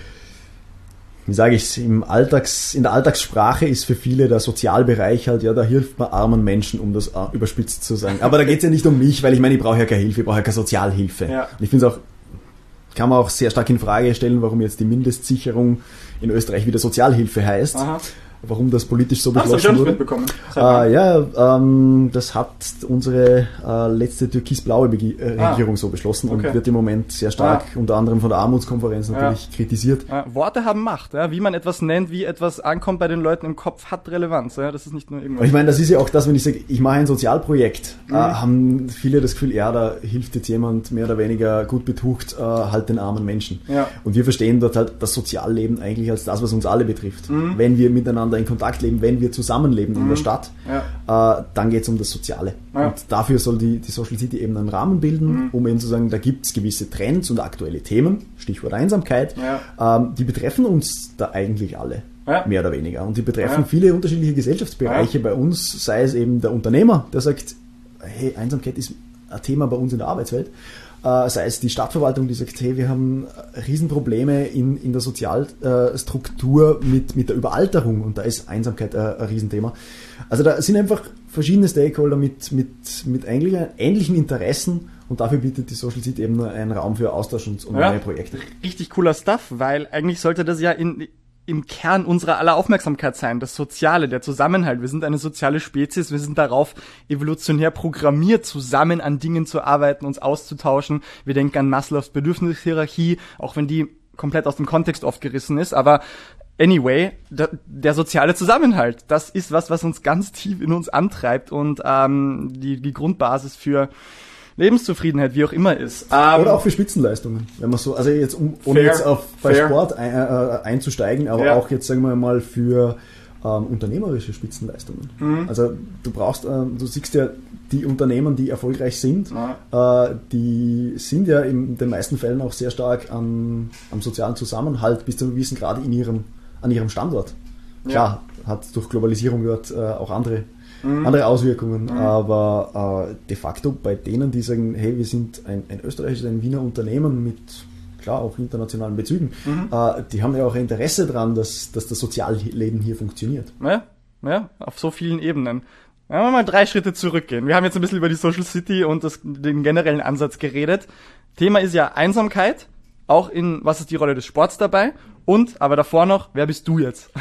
wie sage ich es, im Alltags, in der Alltagssprache ist für viele der Sozialbereich halt, ja, da hilft man armen Menschen, um das äh, überspitzt zu sagen. Aber da geht es ja nicht um mich, weil ich meine, ich brauche ja keine Hilfe, ich brauche ja keine Sozialhilfe. Ja. Und ich finde es auch, kann man auch sehr stark in Frage stellen, warum jetzt die Mindestsicherung in Österreich wieder Sozialhilfe heißt. Aha. Warum das politisch so beschlossen Ach, das wurde. Mitbekommen. Äh, ja, ähm, das hat unsere äh, letzte türkis-blaue Bege- äh, ah. Regierung so beschlossen okay. und wird im Moment sehr stark ah. unter anderem von der Armutskonferenz natürlich ja. kritisiert. Ja, Worte haben Macht. Ja? Wie man etwas nennt, wie etwas ankommt bei den Leuten im Kopf, hat Relevanz. Ja? Das ist nicht nur irgendwas. Ich meine, das ist ja auch das, wenn ich sage, ich mache ein Sozialprojekt, mhm. äh, haben viele das Gefühl, ja, da hilft jetzt jemand mehr oder weniger gut betucht äh, halt den armen Menschen. Ja. Und wir verstehen dort halt das Sozialleben eigentlich als das, was uns alle betrifft. Mhm. Wenn wir miteinander in Kontakt leben, wenn wir zusammenleben mhm. in der Stadt, ja. äh, dann geht es um das Soziale. Ja. Und dafür soll die, die Social City eben einen Rahmen bilden, mhm. um eben zu sagen, da gibt es gewisse Trends und aktuelle Themen, Stichwort Einsamkeit, ja. ähm, die betreffen uns da eigentlich alle. Ja. Mehr oder weniger. Und die betreffen ja. viele unterschiedliche Gesellschaftsbereiche ja. bei uns, sei es eben der Unternehmer, der sagt, hey, Einsamkeit ist ein Thema bei uns in der Arbeitswelt. Äh, sei es die Stadtverwaltung, die sagt, hey, wir haben Riesenprobleme in, in der Sozialstruktur mit, mit der Überalterung und da ist Einsamkeit äh, ein Riesenthema. Also da sind einfach verschiedene Stakeholder mit, mit, mit eigentlich ähnlichen Interessen und dafür bietet die Social City eben einen Raum für Austausch und, und ja, neue Projekte. Richtig cooler Stuff, weil eigentlich sollte das ja in... im Kern unserer aller Aufmerksamkeit sein, das Soziale, der Zusammenhalt. Wir sind eine soziale Spezies, wir sind darauf evolutionär programmiert, zusammen an Dingen zu arbeiten, uns auszutauschen. Wir denken an Maslows Bedürfnishierarchie, auch wenn die komplett aus dem Kontext oft gerissen ist, aber anyway, der, der soziale Zusammenhalt, das ist was, was uns ganz tief in uns antreibt und ähm, die, die Grundbasis für Lebenszufriedenheit, wie auch immer ist. Ähm, Oder auch für Spitzenleistungen, wenn man so, also jetzt um, ohne fair, jetzt auf bei fair. Sport ein, äh, einzusteigen, aber ja. auch jetzt sagen wir mal für ähm, unternehmerische Spitzenleistungen. Mhm. Also du brauchst, äh, du siehst ja die Unternehmen, die erfolgreich sind, ja. äh, die sind ja in den meisten Fällen auch sehr stark an, am sozialen Zusammenhalt bis zu einem gewissen Grad in ihrem, an ihrem Standort. Klar, ja. hat durch Globalisierung dort äh, auch andere Mhm. andere Auswirkungen, mhm. aber äh, de facto bei denen, die sagen, hey, wir sind ein, ein österreichisches, ein Wiener Unternehmen mit, klar, auch internationalen Bezügen, mhm. äh, die haben ja auch Interesse daran, dass, dass das Sozialleben hier funktioniert. Ja, ja, auf so vielen Ebenen. Wenn wir mal drei Schritte zurückgehen. Wir haben jetzt ein bisschen über die Social City und das, den generellen Ansatz geredet. Thema ist ja Einsamkeit, auch in, was ist die Rolle des Sports dabei und, aber davor noch, wer bist du jetzt?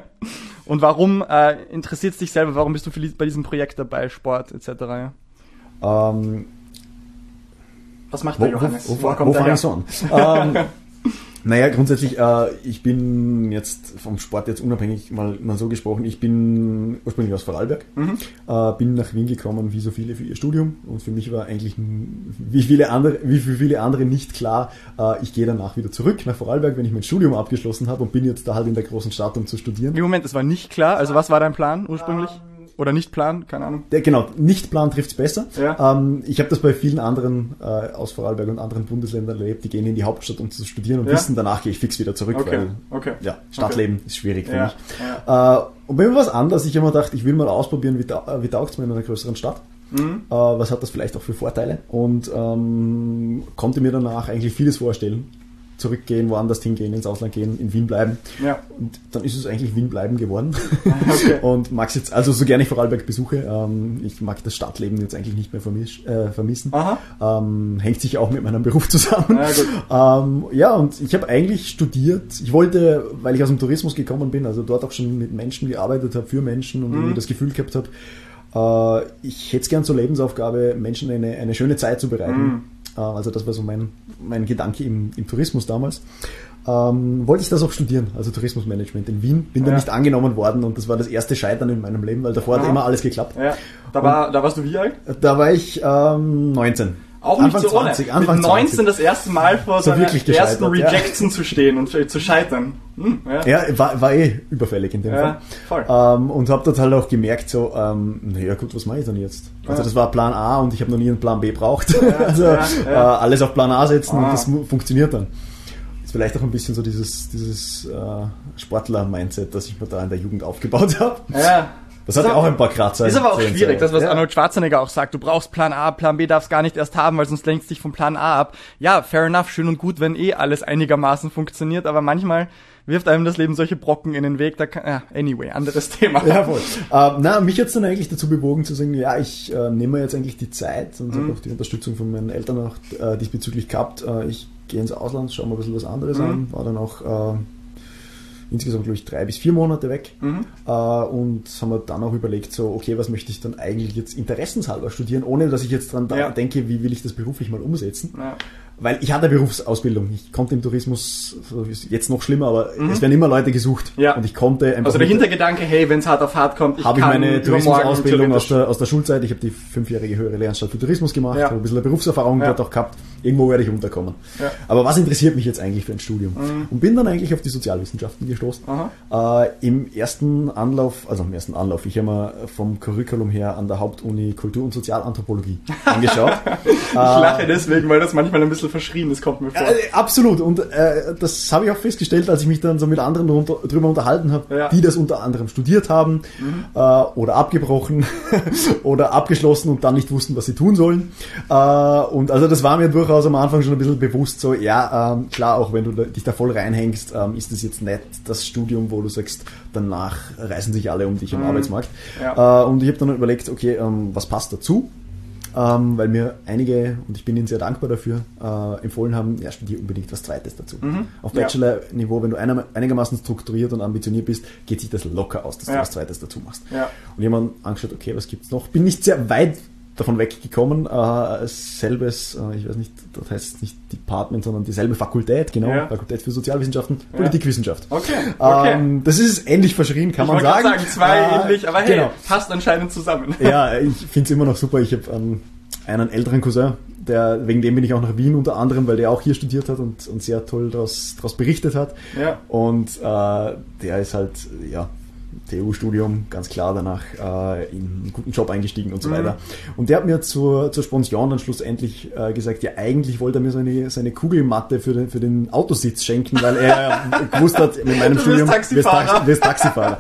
Und warum äh, interessiert es dich selber? Warum bist du bei diesem Projekt dabei, Sport et cetera? Ja? Ähm, Was macht der Johannes? Wo, wo, wo, wo fange ich so an? ähm, naja, grundsätzlich, äh, ich bin jetzt vom Sport jetzt unabhängig mal, mal so gesprochen, ich bin ursprünglich aus Vorarlberg, mhm. äh, bin nach Wien gekommen, wie so viele für ihr Studium und für mich war eigentlich wie viele andere, wie für viele andere nicht klar, äh, ich gehe danach wieder zurück nach Vorarlberg, wenn ich mein Studium abgeschlossen habe und bin jetzt da halt in der großen Stadt, um zu studieren. Im Moment, es war nicht klar, also was war dein Plan ursprünglich? Um Oder nicht Plan, keine Ahnung. Der, genau, nicht Plan trifft's besser. Ja. Ähm, ich habe das bei vielen anderen äh, aus Vorarlberg und anderen Bundesländern erlebt, die gehen in die Hauptstadt, um zu studieren und ja. wissen, danach gehe ich fix wieder zurück, okay. weil okay. Ja, Stadtleben okay. ist schwierig für ja. mich. Ja. Äh, und bei mir was anderes, ich habe mir gedacht, ich will mal ausprobieren, wie, ta- wie taugt es mir in einer größeren Stadt. Mhm. Äh, was hat das vielleicht auch für Vorteile? Und ähm, konnte mir danach eigentlich vieles vorstellen. zurückgehen, woanders hingehen, ins Ausland gehen, in Wien bleiben. Ja. Und dann ist es eigentlich Wien bleiben geworden. Okay. Und mag's jetzt, also so gerne ich Vorarlberg besuche, ähm, ich mag das Stadtleben jetzt eigentlich nicht mehr vermisch, äh, vermissen. Aha. Ähm, hängt sich auch mit meinem Beruf zusammen. Ja, gut. Ähm, ja, und ich habe eigentlich studiert. Ich wollte, weil ich aus dem Tourismus gekommen bin, also dort auch schon mit Menschen gearbeitet habe, für Menschen und Mhm. irgendwie das Gefühl gehabt habe, äh, ich hätte es gern zur Lebensaufgabe, Menschen eine, eine schöne Zeit zu bereiten. Mhm. Äh, also das war so mein, mein Gedanke im, im Tourismus damals. Ähm, wollte ich das auch studieren, also Tourismusmanagement in Wien. Bin Ja. dann nicht angenommen worden und das war das erste Scheitern in meinem Leben, weil davor hat Ja. immer alles geklappt. Ja. Da, war, da warst du wie alt? Da war ich ähm, neunzehn. Auch Anfang nicht so ohne. zwanzig, Anfang Mit neunzehn zwanzig. das erste Mal vor So seiner wirklich ersten gescheitert, ja. Rejection zu stehen und zu scheitern. Hm, ja. Ja, war, war eh überfällig in dem Ja, Fall. voll. Ähm, und habe dort halt auch gemerkt, so, ähm, naja gut, was mache ich dann jetzt? Also Ja. das war Plan A und ich habe noch nie einen Plan B braucht. Ja, also ja, ja. Äh, alles auf Plan A setzen Ah. und das mu- funktioniert dann. Ist vielleicht auch ein bisschen so dieses, dieses äh, Sportler-Mindset, das ich mir da in der Jugend aufgebaut habe. Ja. Das hat Ist ja auch aber- ein paar Kratzer. Ist aber auch drin, schwierig, so. das was Ja. Arnold Schwarzenegger auch sagt. Du brauchst Plan A, Plan B darfst gar nicht erst haben, weil sonst lenkst dich vom Plan A ab. Ja, fair enough, schön und gut, wenn eh alles einigermaßen funktioniert, aber manchmal wirft einem das Leben solche Brocken in den Weg. Da kann, ja, anyway, anderes Thema. Ja, voll. Ähm, na, mich hat's dann eigentlich dazu bewogen zu sagen, ja, ich äh, nehme mir jetzt eigentlich die Zeit und Mhm. habe auch die Unterstützung von meinen Eltern auch äh, diesbezüglich gehabt. Äh, ich gehe ins Ausland, schaue mal ein bisschen was anderes Mhm. an, war dann auch äh, insgesamt, glaube ich, drei bis vier Monate weg Mhm. äh, und haben wir dann auch überlegt, so, okay, was möchte ich dann eigentlich jetzt interessenshalber studieren, ohne dass ich jetzt dran da Ja. denke, wie will ich das beruflich mal umsetzen. Ja. Weil ich hatte Berufsausbildung. Ich konnte im Tourismus, so ist jetzt noch schlimmer, aber Mhm. es werden immer Leute gesucht. Ja. Und ich konnte einfach Also der mit- Hintergedanke, hey, wenn's hart auf hart kommt, ich habe ich kann meine übermorgen Tourismusausbildung aus theoretisch- der, aus der Schulzeit, ich habe die fünfjährige höhere Lehranstalt für Tourismus gemacht, Ja. habe ein bisschen eine Berufserfahrung Ja. dort auch gehabt. Irgendwo werde ich unterkommen. Ja. Aber was interessiert mich jetzt eigentlich für ein Studium? Mhm. Und bin dann eigentlich auf die Sozialwissenschaften gestoßen. Aha. Äh, Im ersten Anlauf, also im ersten Anlauf, ich habe mir vom Curriculum her an der Hauptuni Kultur- und Sozialanthropologie angeschaut. Ich lache deswegen, weil das manchmal ein bisschen verschrien ist, kommt mir vor. Äh, absolut. Und äh, das habe ich auch festgestellt, als ich mich dann so mit anderen drunter, drüber unterhalten habe, Ja. die das unter anderem studiert haben Mhm. äh, oder abgebrochen oder abgeschlossen und dann nicht wussten, was sie tun sollen. Äh, und also das war mir durchaus am Anfang schon ein bisschen bewusst so, ja, ähm, klar, auch wenn du da, dich da voll reinhängst, ähm, ist das jetzt nicht das Studium, wo du sagst, danach reißen sich alle um dich am Mhm. Arbeitsmarkt. Ja. Äh, und ich habe dann überlegt, okay, ähm, was passt dazu? Ähm, weil mir einige, und ich bin ihnen sehr dankbar dafür, äh, empfohlen haben, ja, studier unbedingt was Zweites dazu. Mhm. Auf Ja. Bachelor-Niveau, wenn du einer, einigermaßen strukturiert und ambitioniert bist, geht sich das locker aus, dass Ja. du was Zweites dazu machst. Ja. Und jemand angeschaut, okay, was gibt's noch? Bin nicht sehr weit davon weggekommen, äh, selbes, äh, ich weiß nicht, das heißt nicht Department, sondern dieselbe Fakultät, genau, Ja. Fakultät für Sozialwissenschaften, Ja. Politikwissenschaft. Okay, okay. Ähm, das ist ähnlich verschrien, kann ich man wollte gerade sagen. sagen, zwei Äh, ähnlich, aber hey, genau. passt anscheinend zusammen. Ja, ich finde es immer noch super. Ich habe ähm, einen älteren Cousin, der, wegen dem bin ich auch nach Wien unter anderem, weil der auch hier studiert hat und, und sehr toll daraus berichtet hat. Ja. Und äh, der ist halt, ja, T U-Studium, ganz klar danach äh, in einen guten Job eingestiegen und so Mhm. weiter. Und der hat mir zur, zur Sponsion dann schlussendlich äh, gesagt, ja, eigentlich wollte er mir seine, seine Kugelmatte für den, für den Autositz schenken, weil er gewusst hat, mit meinem Du wirst Studium Taxifahrer. Taxi, wirst Taxifahrer.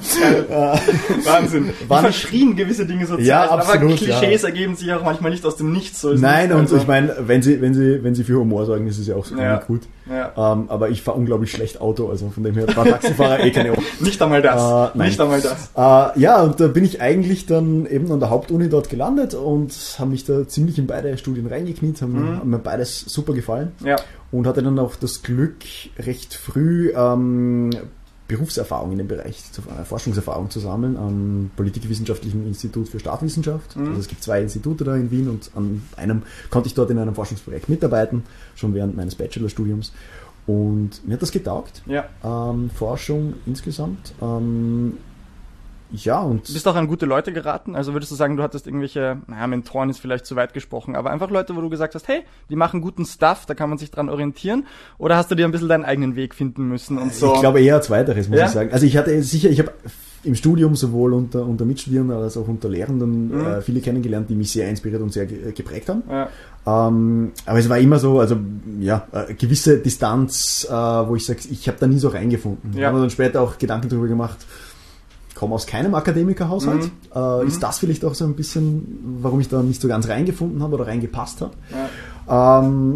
äh, Wahnsinn. Die War nicht- verschrien gewisse Dinge so Ja, aber absolut, Klischees ja. ergeben sich auch manchmal nicht aus dem Nichts. So ist Nein, nicht, und also- ich meine, wenn sie, wenn sie, wenn sie für Humor sorgen, ist es ja auch so Ja. gut. Ja. Ähm, aber ich fahre unglaublich schlecht Auto, also von dem her war Taxifahrer eh keine Option. Nicht einmal das. Äh, nein. Nicht einmal das. Äh, ja, und da bin ich eigentlich dann eben an der Hauptuni dort gelandet und habe mich da ziemlich in beide Studien reingekniet, haben, Mhm. haben mir beides super gefallen Ja. und hatte dann auch das Glück, recht früh ähm, Berufserfahrung in dem Bereich, äh, Forschungserfahrung zu sammeln am Politikwissenschaftlichen Institut für Staatswissenschaft. Mhm. Also es gibt zwei Institute da in Wien und an einem konnte ich dort in einem Forschungsprojekt mitarbeiten, schon während meines Bachelorstudiums. Und mir hat das getaugt, Ja. ähm, Forschung insgesamt. Ähm, ja, und Du bist auch an gute Leute geraten? Also würdest du sagen, du hattest irgendwelche, naja, Mentoren ist vielleicht zu weit gesprochen, aber einfach Leute, wo du gesagt hast, hey, die machen guten Stuff, da kann man sich dran orientieren? Oder hast du dir ein bisschen deinen eigenen Weg finden müssen und so? ich glaube eher zweiteres, muss Ja? ich sagen. Also ich hatte sicher, ich habe im Studium sowohl unter, unter Mitstudierenden als auch unter Lehrenden Mhm. äh, viele kennengelernt, die mich sehr inspiriert und sehr ge geprägt haben. Ja. Ähm, aber es war immer so, also ja, äh, gewisse Distanz, äh, wo ich sage, ich habe da nie so reingefunden. Ich Ja. habe mir dann später auch Gedanken darüber gemacht, komme aus keinem Akademikerhaushalt. Mhm. Äh, Mhm. Ist das vielleicht auch so ein bisschen, warum ich da nicht so ganz reingefunden habe oder reingepasst habe? Ja. Ähm,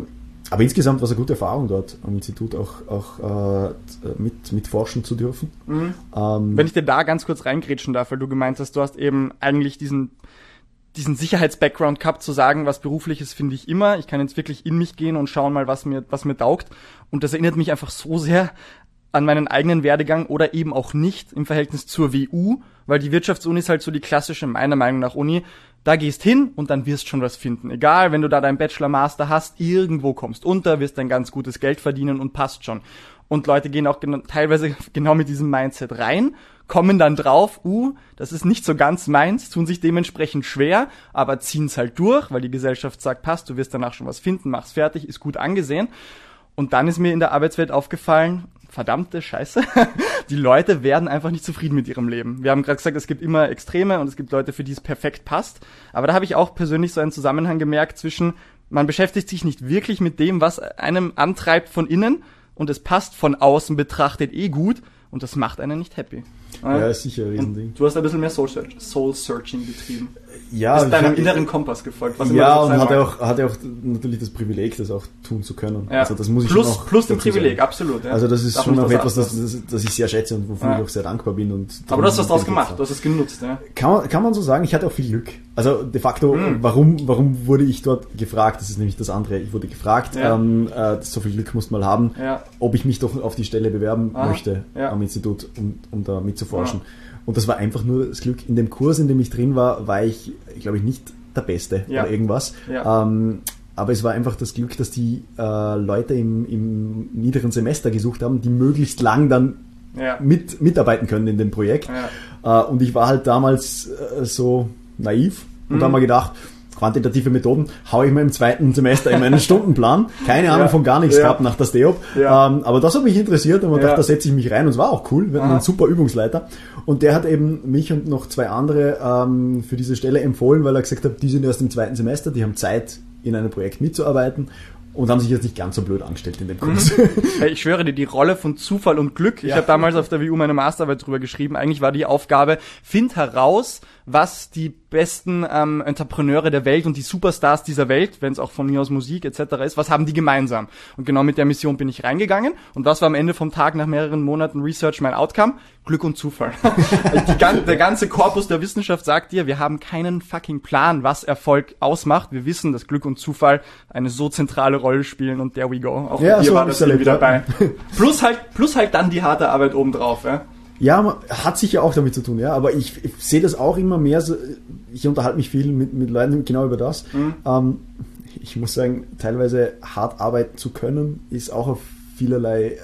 aber insgesamt war es eine gute Erfahrung dort am Institut auch, auch äh, mit, mit forschen zu dürfen. Mhm. Ähm, Wenn ich dir da ganz kurz reingrätschen darf, weil du gemeint hast, du hast eben eigentlich diesen diesen Sicherheits-Background gehabt, zu sagen, was Berufliches finde ich immer. Ich kann jetzt wirklich in mich gehen und schauen mal, was mir, was mir taugt. Und das erinnert mich einfach so sehr an meinen eigenen Werdegang oder eben auch nicht im Verhältnis zur W U, weil die Wirtschaftsuni ist halt so die klassische, meiner Meinung nach, Uni. Da gehst hin und dann wirst schon was finden. Egal, wenn du da deinen Bachelor, Master hast, irgendwo kommst unter, wirst ein ganz gutes Geld verdienen und passt schon. Und Leute gehen auch genau, teilweise genau mit diesem Mindset rein, kommen dann drauf, uh, das ist nicht so ganz meins, tun sich dementsprechend schwer, aber ziehen's halt durch, weil die Gesellschaft sagt, passt, du wirst danach schon was finden, mach's fertig, ist gut angesehen. Und dann ist mir in der Arbeitswelt aufgefallen, verdammte Scheiße, die Leute werden einfach nicht zufrieden mit ihrem Leben. Wir haben gerade gesagt, es gibt immer Extreme und es gibt Leute, für die es perfekt passt. Aber da habe ich auch persönlich so einen Zusammenhang gemerkt zwischen, man beschäftigt sich nicht wirklich mit dem, was einem antreibt von innen und es passt von außen betrachtet eh gut und das macht einen nicht happy. Ja, ist sicher ein Riesending. Und du hast ein bisschen mehr Soul-Searching betrieben. Ja, bist deinem inneren Kompass gefolgt. Was ja, und hatte auch, hatte auch natürlich das Privileg, das auch tun zu können. Ja. Also das muss ich plus, schon auch plus ein Privileg, sagen. Absolut. Ja. Also das ist Darf schon auch etwas, das, das, das ich sehr schätze und wofür ja. ich auch sehr dankbar bin. Und aber du hast was draus gemacht, du hast es genutzt. Ja. Kann man, kann man so sagen, ich hatte auch viel Glück. Also de facto, mhm. warum, warum wurde ich dort gefragt? Das ist nämlich das andere. Ich wurde gefragt, ja. ähm, äh, so viel Glück muss man haben, ja. ob ich mich doch auf die Stelle bewerben Aha. möchte ja. am Institut, um, um da mitzuforschen. Ja. Und das war einfach nur das Glück. In dem Kurs, in dem ich drin war, war ich, glaube ich, nicht der Beste ja. oder irgendwas. Ja. Ähm, aber es war einfach das Glück, dass die äh, Leute im, im niederen Semester gesucht haben, die möglichst lang dann ja. mit, mitarbeiten können in dem Projekt. Ja. Äh, und ich war halt damals äh, so naiv und mhm. da haben wir gedacht, quantitative Methoden, hau ich mir im zweiten Semester in meinen Stundenplan. Keine Ahnung ja. von gar nichts ja. gehabt nach der STEOP. Ja. Ähm, aber das hat mich interessiert und man ja. dachte, da setze ich mich rein und es war auch cool. Wir hatten einen super Übungsleiter und der hat eben mich und noch zwei andere ähm, für diese Stelle empfohlen, weil er gesagt hat, die sind erst im zweiten Semester, die haben Zeit, in einem Projekt mitzuarbeiten. Und haben sich jetzt nicht ganz so blöd angestellt in dem Kurs. Hey, ich schwöre dir, die Rolle von Zufall und Glück, ich ja. habe damals auf der W U meine Masterarbeit drüber geschrieben, eigentlich war die Aufgabe, find heraus, was die besten ähm, Entrepreneure der Welt und die Superstars dieser Welt, wenn es auch von mir aus Musik et cetera ist, was haben die gemeinsam? Und genau mit der Mission bin ich reingegangen. Und was war am Ende vom Tag nach mehreren Monaten Research mein Outcome? Glück und Zufall. die, der ganze Korpus der Wissenschaft sagt dir, wir haben keinen fucking Plan, was Erfolg ausmacht. Wir wissen, dass Glück und Zufall eine so zentrale Rolle spielen und there we go. Auch ja, mit dir so war das wieder dabei. Plus halt, plus halt dann die harte Arbeit obendrauf, ja. Ja, hat sicher auch damit zu tun, ja, aber ich, ich sehe das auch immer mehr, so, ich unterhalte mich viel mit, mit Leuten genau über das. Mhm. Ähm, ich muss sagen, teilweise hart arbeiten zu können, ist auch auf vielerlei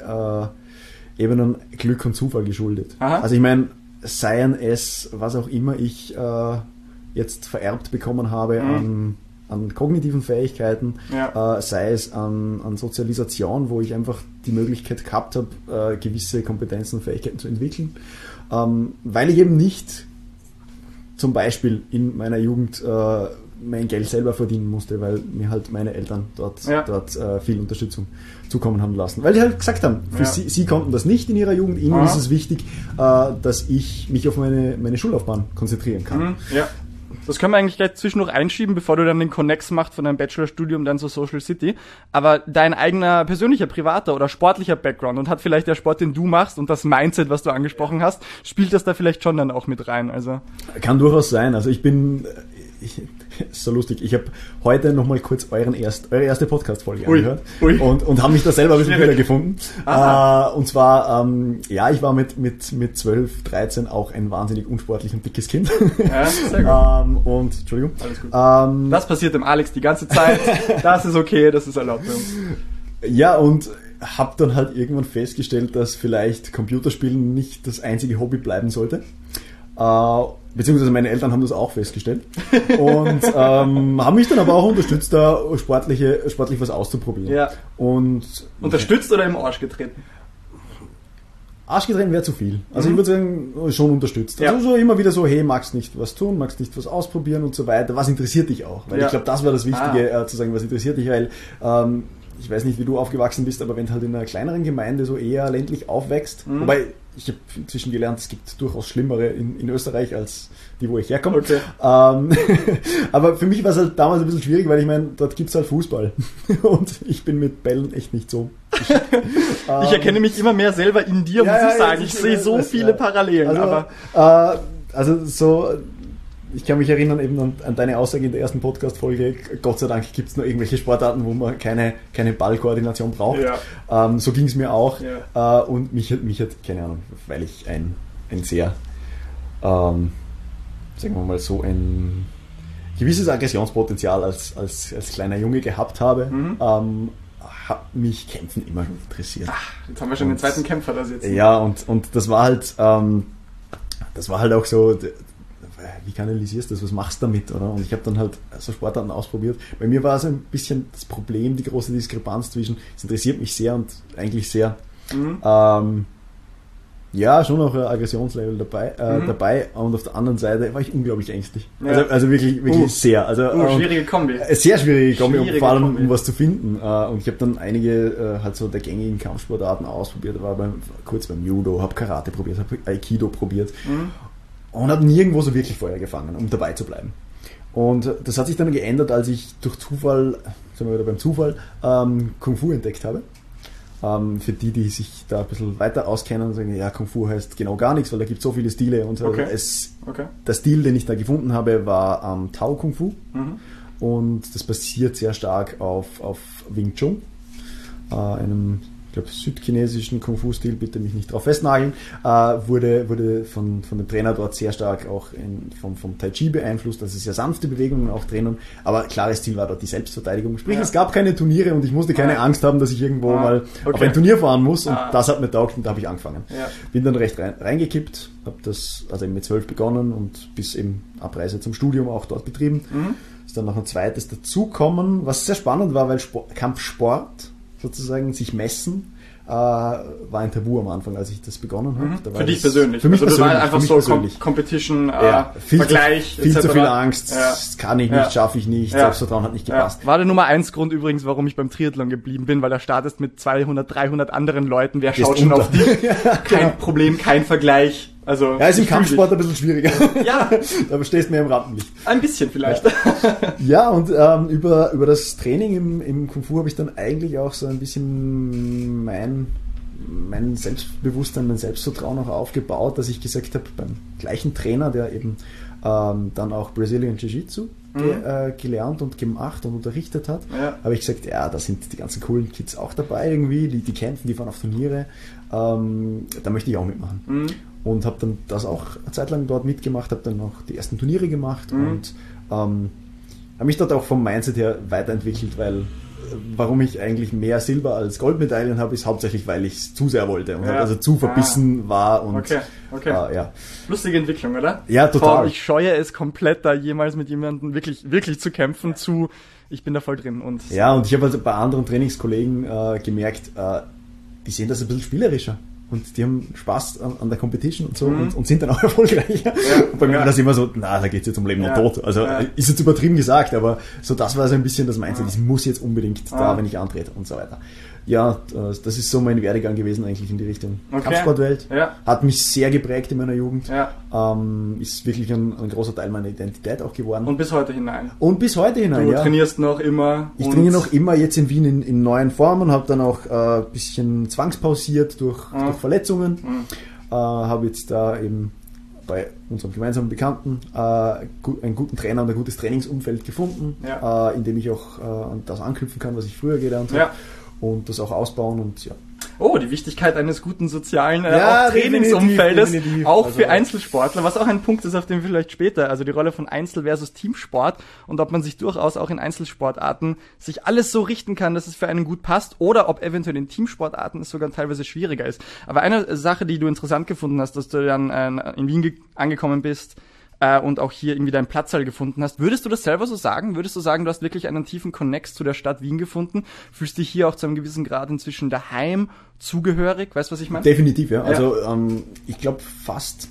äh, Ebenen Glück und Zufall geschuldet. Aha. Also ich meine, seien es, was auch immer ich äh, jetzt vererbt bekommen habe mhm. an, an kognitiven Fähigkeiten, ja. äh, sei es an, an Sozialisation, wo ich einfach die Möglichkeit gehabt habe, äh, gewisse Kompetenzen und Fähigkeiten zu entwickeln, ähm, weil ich eben nicht zum Beispiel in meiner Jugend äh, mein Geld selber verdienen musste, weil mir halt meine Eltern dort, ja. dort äh, viel Unterstützung zukommen haben lassen. Weil die halt gesagt haben, für ja. sie, sie konnten das nicht in ihrer Jugend, ihnen Aha. ist es wichtig, äh, dass ich mich auf meine, meine Schullaufbahn konzentrieren kann. Mhm. Ja. Das können wir eigentlich gleich zwischendurch einschieben, bevor du dann den Connex machst von deinem Bachelorstudium dann zur Social City. Aber dein eigener persönlicher, privater oder sportlicher Background und hat vielleicht der Sport, den du machst und das Mindset, was du angesprochen hast, spielt das da vielleicht schon dann auch mit rein? Also kann durchaus sein. Also ich bin... Ich, ist so lustig. Ich habe heute nochmal kurz euren erst, eure erste Podcast-Folge ui, angehört ui. und, und habe mich da selber ein bisschen wiedergefunden. Äh, und zwar, ähm, ja, ich war mit, mit, mit zwölf, dreizehn auch ein wahnsinnig unsportlich und dickes Kind. Ja, sehr gut. ähm, und, Entschuldigung. Alles gut. Ähm, das passiert dem Alex die ganze Zeit. Das ist okay, das ist erlaubt bei uns. Ja, und habe dann halt irgendwann festgestellt, dass vielleicht Computerspielen nicht das einzige Hobby bleiben sollte. Äh, beziehungsweise meine Eltern haben das auch festgestellt und ähm, haben mich dann aber auch unterstützt, da sportliche, sportlich was auszuprobieren. Ja. Und unterstützt oder im Arsch getreten? Arsch getreten wäre zu viel. Also mhm. ich würde sagen, schon unterstützt. Ja. Also so immer wieder so, hey, magst nicht was tun, magst nicht was ausprobieren und so weiter. Was interessiert dich auch? Weil ja. ich glaube, das war das Wichtige, ah. äh, zu sagen, was interessiert dich, weil ähm, ich weiß nicht, wie du aufgewachsen bist, aber wenn du halt in einer kleineren Gemeinde so eher ländlich aufwächst, mhm. wobei ich habe inzwischen gelernt, es gibt durchaus schlimmere in, in Österreich als die, wo ich herkomme. Okay. Ähm, aber für mich war es halt damals ein bisschen schwierig, weil ich meine, dort gibt es halt Fußball. Und ich bin mit Bällen echt nicht so. Ich erkenne mich immer mehr selber in dir, ja, muss ja, ich sagen. ja, Ich sehe so das, viele ja. Parallelen. Also, aber äh, also so, ich kann mich erinnern eben an, an deine Aussage in der ersten Podcast-Folge, Gott sei Dank gibt es nur irgendwelche Sportarten, wo man keine, keine Ballkoordination braucht. Ja. Ähm, so ging es mir auch. Ja. Äh, und mich hat, mich hat, keine Ahnung, weil ich ein, ein sehr, ähm, sagen wir mal so, ein gewisses Aggressionspotenzial als, als, als kleiner Junge gehabt habe, mhm. ähm, hat mich Kämpfen immer interessiert. Ach, jetzt haben wir schon und, den zweiten Kämpfer da sitzen. Ja, und, und das war halt, ähm, das war halt auch so, wie kanalisierst du das, was machst du damit, oder? Und ich habe dann halt so Sportarten ausprobiert. Bei mir war so ein bisschen das Problem, die große Diskrepanz zwischen, es interessiert mich sehr und eigentlich sehr, mhm. ähm, ja, schon auch ein Aggressionslevel dabei, äh, mhm. dabei und auf der anderen Seite war ich unglaublich ängstlich. Ja. Also, also wirklich, wirklich uh. sehr. Also, uh, schwierige Kombi. Äh, sehr schwierige Kombi, schwierige um, vor allem Kombi. um was zu finden. Äh, und ich habe dann einige äh, halt so der gängigen Kampfsportarten ausprobiert, war beim, kurz beim Judo, habe Karate probiert, habe Aikido probiert mhm. und habe nirgendwo so wirklich Feuer gefangen, um dabei zu bleiben. Und das hat sich dann geändert, als ich durch Zufall, sind wir wieder beim Zufall, ähm, Kung Fu entdeckt habe. Ähm, für die, die sich da ein bisschen weiter auskennen, sagen, ja, Kung Fu heißt genau gar nichts, weil da gibt es so viele Stile. Und so. Okay. Es, okay. Der Stil, den ich da gefunden habe, war ähm, Tao Kung Fu. Mhm. Und das basiert sehr stark auf, auf Wing Chun, äh, einem, ich glaube, südchinesischen Kung Fu-Stil, bitte mich nicht drauf festnageln, äh, wurde, wurde von, von dem Trainer dort sehr stark auch in, vom, vom Tai Chi beeinflusst, also sehr sanfte Bewegungen auch drinnen, aber klares Ziel war dort die Selbstverteidigung. Sprich, ja. es gab keine Turniere und ich musste keine ah. Angst haben, dass ich irgendwo ah. mal okay. auf ein Turnier fahren muss und ah. das hat mir taugt und da habe ich angefangen. Ja. Bin dann recht rein, reingekippt, habe das also eben mit zwölf begonnen und bis eben Abreise zum Studium auch dort betrieben. Mhm. Ist dann noch ein zweites dazukommen, was sehr spannend war, weil Sport, Kampfsport sozusagen sich messen, äh, war ein Tabu am Anfang, als ich das begonnen habe. Mhm. Da für dich das, persönlich? Für mich also persönlich. Du war einfach so persönlich. Competition, äh, ja, viel Vergleich, zu, Viel et cetera. zu viel Angst, ja. das kann ich nicht, ja. schaffe ich nicht, ja. Selbstvertrauen hat nicht gepasst. Ja. War der Nummer eins Grund übrigens, warum ich beim Triathlon geblieben bin, weil da startest mit zweihundert, dreihundert anderen Leuten, wer schaut schon auf dich? ja, kein genau. Problem, kein Vergleich. Also, ja, ist im Kampfsport ein bisschen schwieriger. Ja. Da stehst du mehr im Rampenlicht. Ein bisschen vielleicht. Ja, ja und ähm, über, über das Training im, im Kung Fu habe ich dann eigentlich auch so ein bisschen mein, mein Selbstbewusstsein, mein Selbstvertrauen auch aufgebaut, dass ich gesagt habe, beim gleichen Trainer, der eben ähm, dann auch Brazilian Jiu-Jitsu mhm. ge, äh, gelernt und gemacht und unterrichtet hat, ja. habe ich gesagt, ja, da sind die ganzen coolen Kids auch dabei irgendwie, die, die kämpfen, die fahren auf Turniere, ähm, da möchte ich auch mitmachen. Mhm. Und habe dann das auch eine Zeit lang dort mitgemacht, habe dann noch die ersten Turniere gemacht mhm. und ähm, habe mich dort auch vom Mindset her weiterentwickelt, weil äh, warum ich eigentlich mehr Silber als Goldmedaillen habe, ist hauptsächlich, weil ich es zu sehr wollte und ja. also zu verbissen ah. war. Und, okay, okay. Äh, ja. Lustige Entwicklung, oder? Ja, total. Von, ich scheue es komplett, da jemals mit jemandem wirklich, wirklich zu kämpfen, ja. zu ich bin da voll drin. Und ja, und ich habe also bei anderen Trainingskollegen äh, gemerkt, äh, die sehen das ein bisschen spielerischer. Und die haben Spaß an, an der Competition und so mhm. und, und sind dann auch erfolgreich. Ja. Und bei mir ja. war das immer so, na, da geht's jetzt um Leben ja. und Tod. Also ja. ist jetzt übertrieben gesagt, aber so das war so ein bisschen das Mindset, ich muss jetzt unbedingt ja. da, wenn ich antrete und so weiter. Ja, das ist so mein Werdegang gewesen eigentlich in die Richtung okay. Kampfsportwelt. Ja. Hat mich sehr geprägt in meiner Jugend. Ja. Ähm, ist wirklich ein, ein großer Teil meiner Identität auch geworden. Und bis heute hinein. Und bis heute hinein, Du ja. trainierst noch immer. Ich trainiere noch immer jetzt in Wien in, in neuen Formen, habe dann auch ein äh, bisschen zwangspausiert durch, ja. durch Verletzungen. Mhm. Äh, habe jetzt da eben bei unserem gemeinsamen Bekannten äh, einen guten Trainer und ein gutes Trainingsumfeld gefunden, ja. äh, in dem ich auch äh, an das anknüpfen kann, was ich früher gelernt habe. Ja. Und das auch ausbauen und ja. Oh, die Wichtigkeit eines guten sozialen äh, ja, auch Trainingsumfeldes, definitiv, definitiv. auch also, für Einzelsportler, was auch ein Punkt ist, auf den wir vielleicht später, also die Rolle von Einzel versus Teamsport und ob man sich durchaus auch in Einzelsportarten sich alles so richten kann, dass es für einen gut passt oder ob eventuell in Teamsportarten es sogar teilweise schwieriger ist. Aber eine Sache, die du interessant gefunden hast, dass du dann äh, in Wien ge- angekommen bist, und auch hier irgendwie deinen Platz halt gefunden hast. Würdest du das selber so sagen? Würdest du sagen, du hast wirklich einen tiefen Connex zu der Stadt Wien gefunden? Fühlst dich hier auch zu einem gewissen Grad inzwischen daheim, zugehörig? Weißt du, was ich meine? Definitiv, ja. ja. Also ähm, ich glaube fast,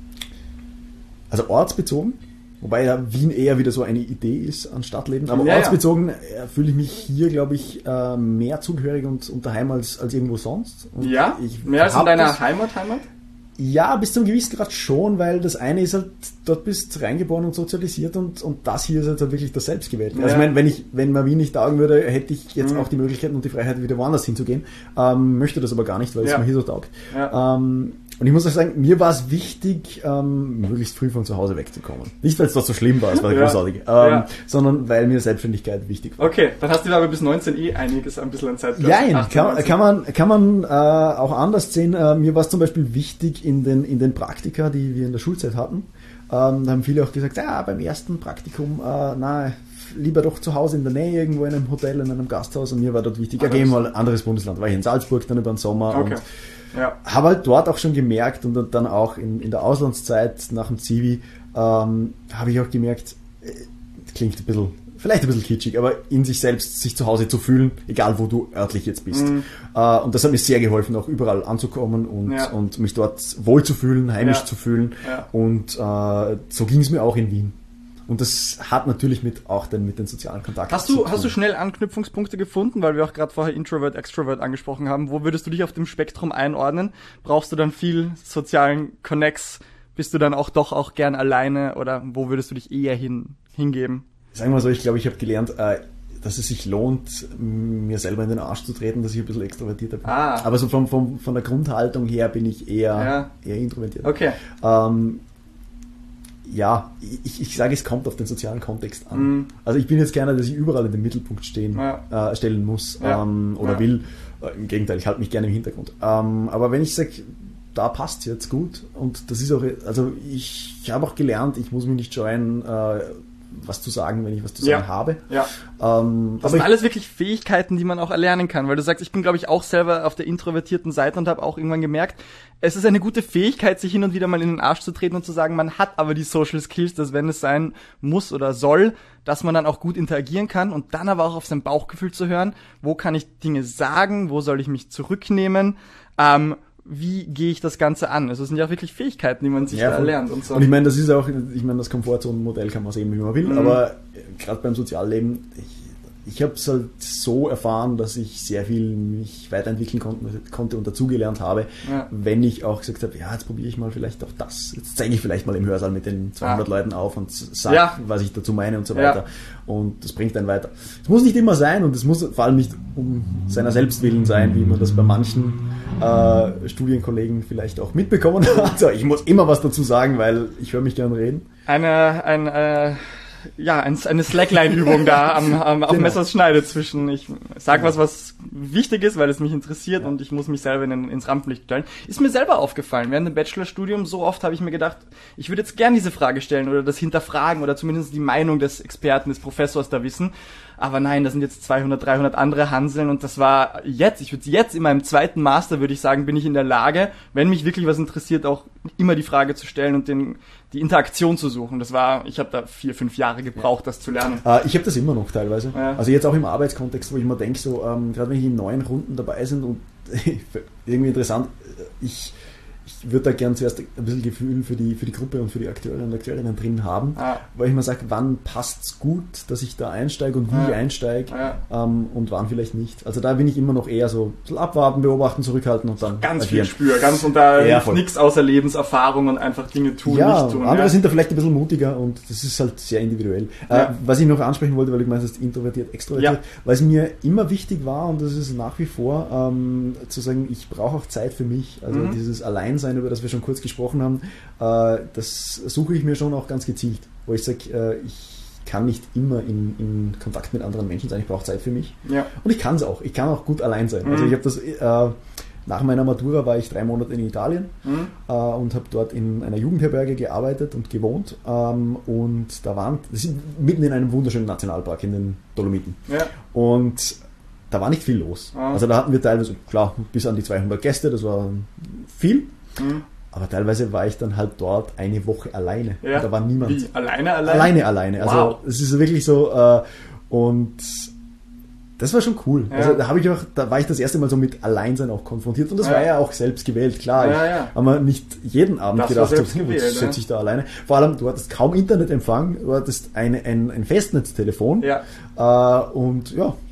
also ortsbezogen, wobei ja Wien eher wieder so eine Idee ist an Stadtleben, aber ja, ortsbezogen ja. fühle ich mich hier, glaube ich, äh, mehr zugehörig und, und daheim als, als irgendwo sonst. Und ja? Ich mehr als in deiner das, Heimat, Heimat? Ja, bis zum gewissen Grad schon, weil das eine ist halt, dort bist du reingeboren und sozialisiert und, und das hier ist halt wirklich das Selbstgewählte. Ja. Also ich meine, wenn ich, wenn mir Wien nicht taugen würde, hätte ich jetzt mhm. auch die Möglichkeit und die Freiheit, wieder woanders hinzugehen. Ähm, möchte das aber gar nicht, weil ja. es mir hier so taugt. Ja. Ähm, und ich muss auch sagen, mir war es wichtig, ähm, möglichst früh von zu Hause wegzukommen. Nicht, weil es dort so schlimm war, es war ja. großartig, ähm, ja. sondern weil mir Selbstständigkeit wichtig war. Okay, dann hast du aber bis neunzehn eh einiges ein bisschen an Zeit gelassen. Ja, kann, kann man, kann man äh, auch anders sehen. Äh, mir war es zum Beispiel wichtig in den, in den Praktika, die wir in der Schulzeit hatten. Ähm, da haben viele auch gesagt, ja, beim ersten Praktikum, äh, na, lieber doch zu Hause in der Nähe, irgendwo in einem Hotel, in einem Gasthaus. Und mir war dort wichtig, ja, gehen wir mal ein anderes Bundesland. War ich in Salzburg dann über den Sommer okay. und ja. habe halt dort auch schon gemerkt und dann auch in, in der Auslandszeit nach dem Zivi ähm, habe ich auch gemerkt, äh, klingt ein bisschen, vielleicht ein bisschen kitschig, aber in sich selbst sich zu Hause zu fühlen, egal wo du örtlich jetzt bist. Mhm. Äh, und das hat mir sehr geholfen, auch überall anzukommen und, ja. und mich dort wohl zu fühlen, heimisch ja. zu fühlen. Ja. Und äh, so ging es mir auch in Wien. Und das hat natürlich mit auch den, mit den sozialen Kontakten hast du, zu tun. Hast du schnell Anknüpfungspunkte gefunden, weil wir auch gerade vorher Introvert, Extrovert angesprochen haben. Wo würdest du dich auf dem Spektrum einordnen? Brauchst du dann viel sozialen Connects? Bist du dann auch doch auch gern alleine? Oder wo würdest du dich eher hin, hingeben? Sagen wir mal so, ich glaube, ich habe gelernt, äh, dass es sich lohnt, mir selber in den Arsch zu treten, dass ich ein bisschen extrovertierter bin. Ah. Aber so vom, vom, von der Grundhaltung her bin ich eher, ja. eher introvertiert. Okay. Ähm, ja, ich, ich sage, es kommt auf den sozialen Kontext an. Mhm. Also ich bin jetzt keiner, der sich überall in den Mittelpunkt stehen, ja. äh, stellen muss ja. ähm, oder ja. will. Äh, Im Gegenteil, ich halte mich gerne im Hintergrund. Ähm, aber wenn ich sage, da passt jetzt gut und das ist auch, also ich, ich habe auch gelernt, ich muss mich nicht scheuen, äh, was zu sagen, wenn ich was zu sagen ja. habe. Ja. Ähm, das aber sind alles wirklich Fähigkeiten, die man auch erlernen kann, weil du sagst, ich bin, glaube ich, auch selber auf der introvertierten Seite und habe auch irgendwann gemerkt, es ist eine gute Fähigkeit, sich hin und wieder mal in den Arsch zu treten und zu sagen, man hat aber die Social Skills, dass wenn es sein muss oder soll, dass man dann auch gut interagieren kann und dann aber auch auf sein Bauchgefühl zu hören, wo kann ich Dinge sagen, wo soll ich mich zurücknehmen, ähm, wie gehe ich das Ganze an? Also es sind ja auch wirklich Fähigkeiten, die man sich ja, da lernt. Und so. Und ich meine, das ist auch, ich meine, das Komfortzonenmodell kann man sehen, wie man will, mhm. aber gerade beim Sozialleben, ich, ich habe es halt so erfahren, dass ich sehr viel mich weiterentwickeln konnte, konnte und dazugelernt habe, ja. wenn ich auch gesagt habe, ja, jetzt probiere ich mal vielleicht auch das. Jetzt zeige ich vielleicht mal im Hörsaal mit den zweihundert ja. Leuten auf und sage, ja. was ich dazu meine und so weiter. Ja. Und das bringt einen weiter. Es muss nicht immer sein und es muss vor allem nicht um seiner selbst willen sein, wie man das bei manchen äh, Studienkollegen vielleicht auch mitbekommen hat. Also ich muss immer was dazu sagen, weil ich höre mich gern reden. Eine, ein, äh ja, eine Slackline-Übung da am, am auf genau. Messers Schneide zwischen, ich sag genau. was, was wichtig ist, weil es mich interessiert ja. und ich muss mich selber in, ins Rampenlicht stellen. Ist mir selber aufgefallen. Während dem Bachelorstudium so oft habe ich mir gedacht, ich würde jetzt gern diese Frage stellen oder das hinterfragen oder zumindest die Meinung des Experten, des Professors da wissen. Aber nein, da sind jetzt zweihundert, dreihundert andere Hanseln und das war jetzt, ich würde jetzt in meinem zweiten Master, würde ich sagen, bin ich in der Lage, wenn mich wirklich was interessiert, auch immer die Frage zu stellen und den, die Interaktion zu suchen. Das war, ich habe da vier, fünf Jahre gebraucht, das zu lernen. Äh, ich habe das immer noch teilweise. Ja. Also jetzt auch im Arbeitskontext, wo ich mir denke, so ähm, gerade wenn ich in neuen Runden dabei bin und irgendwie interessant, ich ich würde da gern zuerst ein bisschen Gefühl für die, für die Gruppe und für die Akteure und Akteurinnen drin haben, ah. weil ich mir sage, wann passt's gut, dass ich da einsteige und wie ah. ich einsteige ah. ähm, und wann vielleicht nicht. Also da bin ich immer noch eher so ein bisschen abwarten, beobachten, zurückhalten und dann ganz agieren. viel Spür, ganz und da ja, nichts außer Lebenserfahrung und einfach Dinge tun, ja, nicht tun. Andere ja. sind da vielleicht ein bisschen mutiger und das ist halt sehr individuell. Ja. Äh, was ich noch ansprechen wollte, weil ich meine, das ist introvertiert, extrovertiert, ja. weil es mir immer wichtig war und das ist nach wie vor ähm, zu sagen, ich brauche auch Zeit für mich. Also mhm. dieses Alleinsein, über das wir schon kurz gesprochen haben, äh, das suche ich mir schon auch ganz gezielt, wo ich sage, äh, ich kann nicht immer in, in Kontakt mit anderen Menschen sein, ich brauche Zeit für mich. Ja. Und ich kann es auch, ich kann auch gut allein sein. Mhm. Also ich habe das, äh, nach meiner Matura war ich drei Monate in Italien mhm. äh, und habe dort in einer Jugendherberge gearbeitet und gewohnt ähm, und da waren, das ist mitten in einem wunderschönen Nationalpark in den Dolomiten. Ja. Und da war nicht viel los. Ah. Also da hatten wir teilweise, klar, bis an die zweihundert Gäste, das war viel. Mhm. Aber teilweise war ich dann halt dort eine Woche alleine. Ja. Und da war niemand. Wie? Alleine, alleine? Alleine, alleine. Also wow. es ist wirklich so, äh, und das war schon cool. Ja. Also da habe ich auch, da war ich das erste Mal so mit Alleinsein auch konfrontiert und das ja. war ja auch selbst gewählt, klar. Ja, ich ja. habe mir nicht jeden Abend das gedacht, so, gewählt, jetzt ja. setze ich da alleine. Vor allem, du hattest kaum Internetempfang, du hattest eine, ein, ein Festnetztelefon ja. äh, und ja,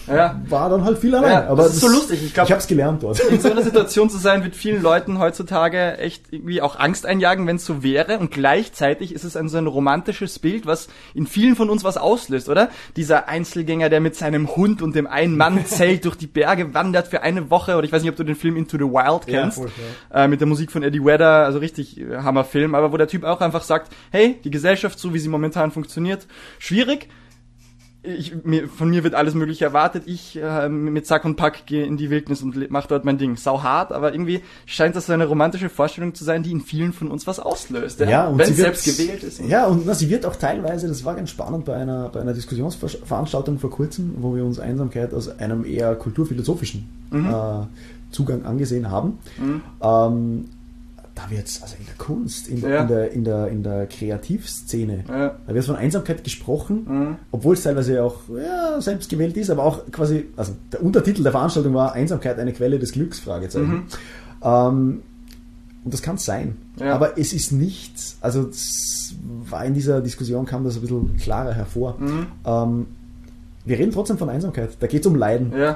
ja. war dann halt viel allein. Ja, aber das ist das, so lustig. Ich glaube, ich habe es gelernt dort. In so einer Situation zu sein, wird vielen Leuten heutzutage echt irgendwie auch Angst einjagen, wenn es so wäre. Und gleichzeitig ist es ein so ein romantisches Bild, was in vielen von uns was auslöst, oder? Dieser Einzelgänger, der mit seinem Hund und dem Ein-Mann-Zelt durch die Berge wandert für eine Woche. Oder ich weiß nicht, ob du den Film Into the Wild kennst. Ja, voll, ja. Äh, mit der Musik von Eddie Vedder. Also richtig äh, Hammerfilm. Aber wo der Typ auch einfach sagt, hey, die Gesellschaft, so wie sie momentan funktioniert, schwierig. Ich, mir, von mir wird alles Mögliche erwartet. Ich äh, mit Sack und Pack gehe in die Wildnis und mach dort mein Ding. Sau hart, aber irgendwie scheint das so eine romantische Vorstellung zu sein, die in vielen von uns was auslöst. Ja, ja und wenn sie es wird, selbst gewählt ist. Ja, und na, sie wird auch teilweise, das war ganz spannend bei einer, bei einer Diskussionsveranstaltung vor kurzem, wo wir uns Einsamkeit aus einem eher kulturphilosophischen mhm. äh, Zugang angesehen haben. Mhm. Ähm, da wird's, also in der Kunst, in, ja. in, der, in, der, in der Kreativszene, ja. da wird von Einsamkeit gesprochen, mhm. obwohl es teilweise auch ja, selbst gewählt ist, aber auch quasi, also der Untertitel der Veranstaltung war Einsamkeit, eine Quelle des Glücks, Fragezeichen. Mhm. Ähm, und das kann es sein. Ja. Aber es ist nichts, also es war in dieser Diskussion kam das ein bisschen klarer hervor. Mhm. Ähm, wir reden trotzdem von Einsamkeit, da geht es um Leiden. Ja.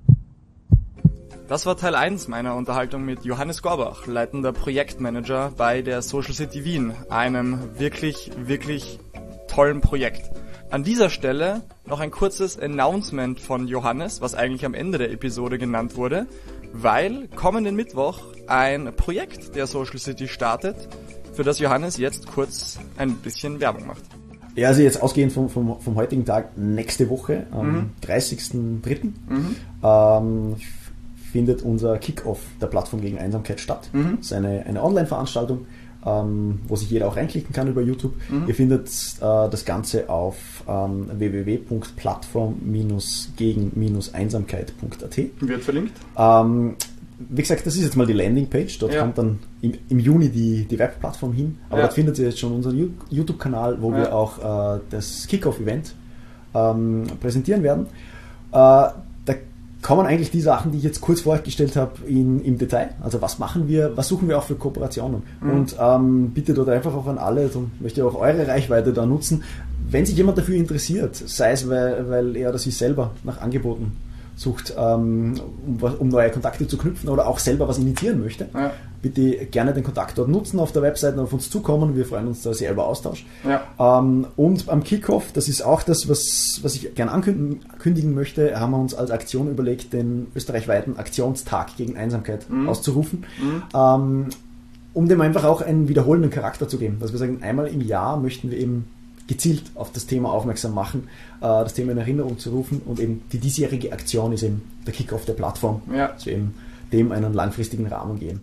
Das war Teil eins meiner Unterhaltung mit Johannes Gorbach, leitender Projektmanager bei der Social City Wien, einem wirklich, wirklich tollen Projekt. An dieser Stelle noch ein kurzes Announcement von Johannes, was eigentlich am Ende der Episode genannt wurde, weil kommenden Mittwoch ein Projekt der Social City startet, für das Johannes jetzt kurz ein bisschen Werbung macht. Ja, also jetzt ausgehend vom, vom, vom heutigen Tag, nächste Woche, am mhm. dreißigsten dritten Mhm. Ähm, findet unser Kick-Off der Plattform gegen Einsamkeit statt. Mhm. Das ist eine, eine Online-Veranstaltung, ähm, wo sich jeder auch reinklicken kann über YouTube. Mhm. Ihr findet äh, das Ganze auf ähm, w w w punkt plattform gegen einsamkeit punkt a t. Wird verlinkt. Ähm, wie gesagt, das ist jetzt mal die Landingpage. Dort ja. kommt dann im, im Juni die, die Webplattform hin. Aber ja. dort findet ihr jetzt schon unseren YouTube-Kanal, wo ja. wir auch äh, das Kick-Off-Event ähm, präsentieren werden. Äh, kommen eigentlich die Sachen, die ich jetzt kurz vorgestellt habe, in, im Detail. Also was machen wir, was suchen wir auch für Kooperationen? Mhm. Und ähm, bitte dort einfach auch an alle, so möchte ich auch eure Reichweite da nutzen, wenn sich jemand dafür interessiert, sei es, weil, weil er oder sie selber nach Angeboten sucht, ähm, um, um neue Kontakte zu knüpfen oder auch selber was initiieren möchte, ja. bitte gerne den Kontakt dort nutzen, auf der Webseite auf uns zukommen. Wir freuen uns da sehr über Austausch. Ja. Ähm, und am Kickoff, das ist auch das, was, was ich gerne ankündigen möchte, haben wir uns als Aktion überlegt, den österreichweiten Aktionstag gegen Einsamkeit mhm. auszurufen, mhm. Ähm, um dem einfach auch einen wiederholenden Charakter zu geben. Dass wir sagen, einmal im Jahr möchten wir eben gezielt auf das Thema aufmerksam machen, das Thema in Erinnerung zu rufen und eben die diesjährige Aktion ist eben der Kick-Off der Plattform, ja. dass wir eben dem einen langfristigen Rahmen geben.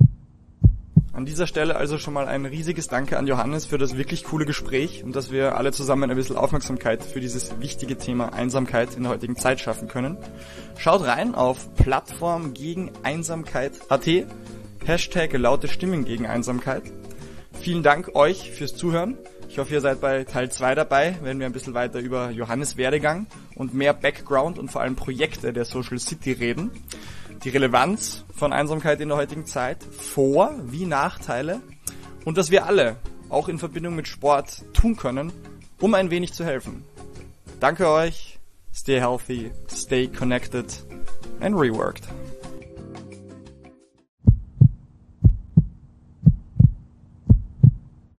An dieser Stelle also schon mal ein riesiges Danke an Johannes für das wirklich coole Gespräch und dass wir alle zusammen ein bisschen Aufmerksamkeit für dieses wichtige Thema Einsamkeit in der heutigen Zeit schaffen können. Schaut rein auf Plattform gegen Einsamkeit punkt a t, Hashtag laute Stimmen gegen Einsamkeit. Vielen Dank euch fürs Zuhören. Ich hoffe, ihr seid bei Teil zwei dabei, wenn wir ein bisschen weiter über Johannes Werdegang und mehr Background und vor allem Projekte der Social City reden. Die Relevanz von Einsamkeit in der heutigen Zeit, Vor- wie Nachteile und dass wir alle, auch in Verbindung mit Sport, tun können, um ein wenig zu helfen. Danke euch, stay healthy, stay connected and reworked.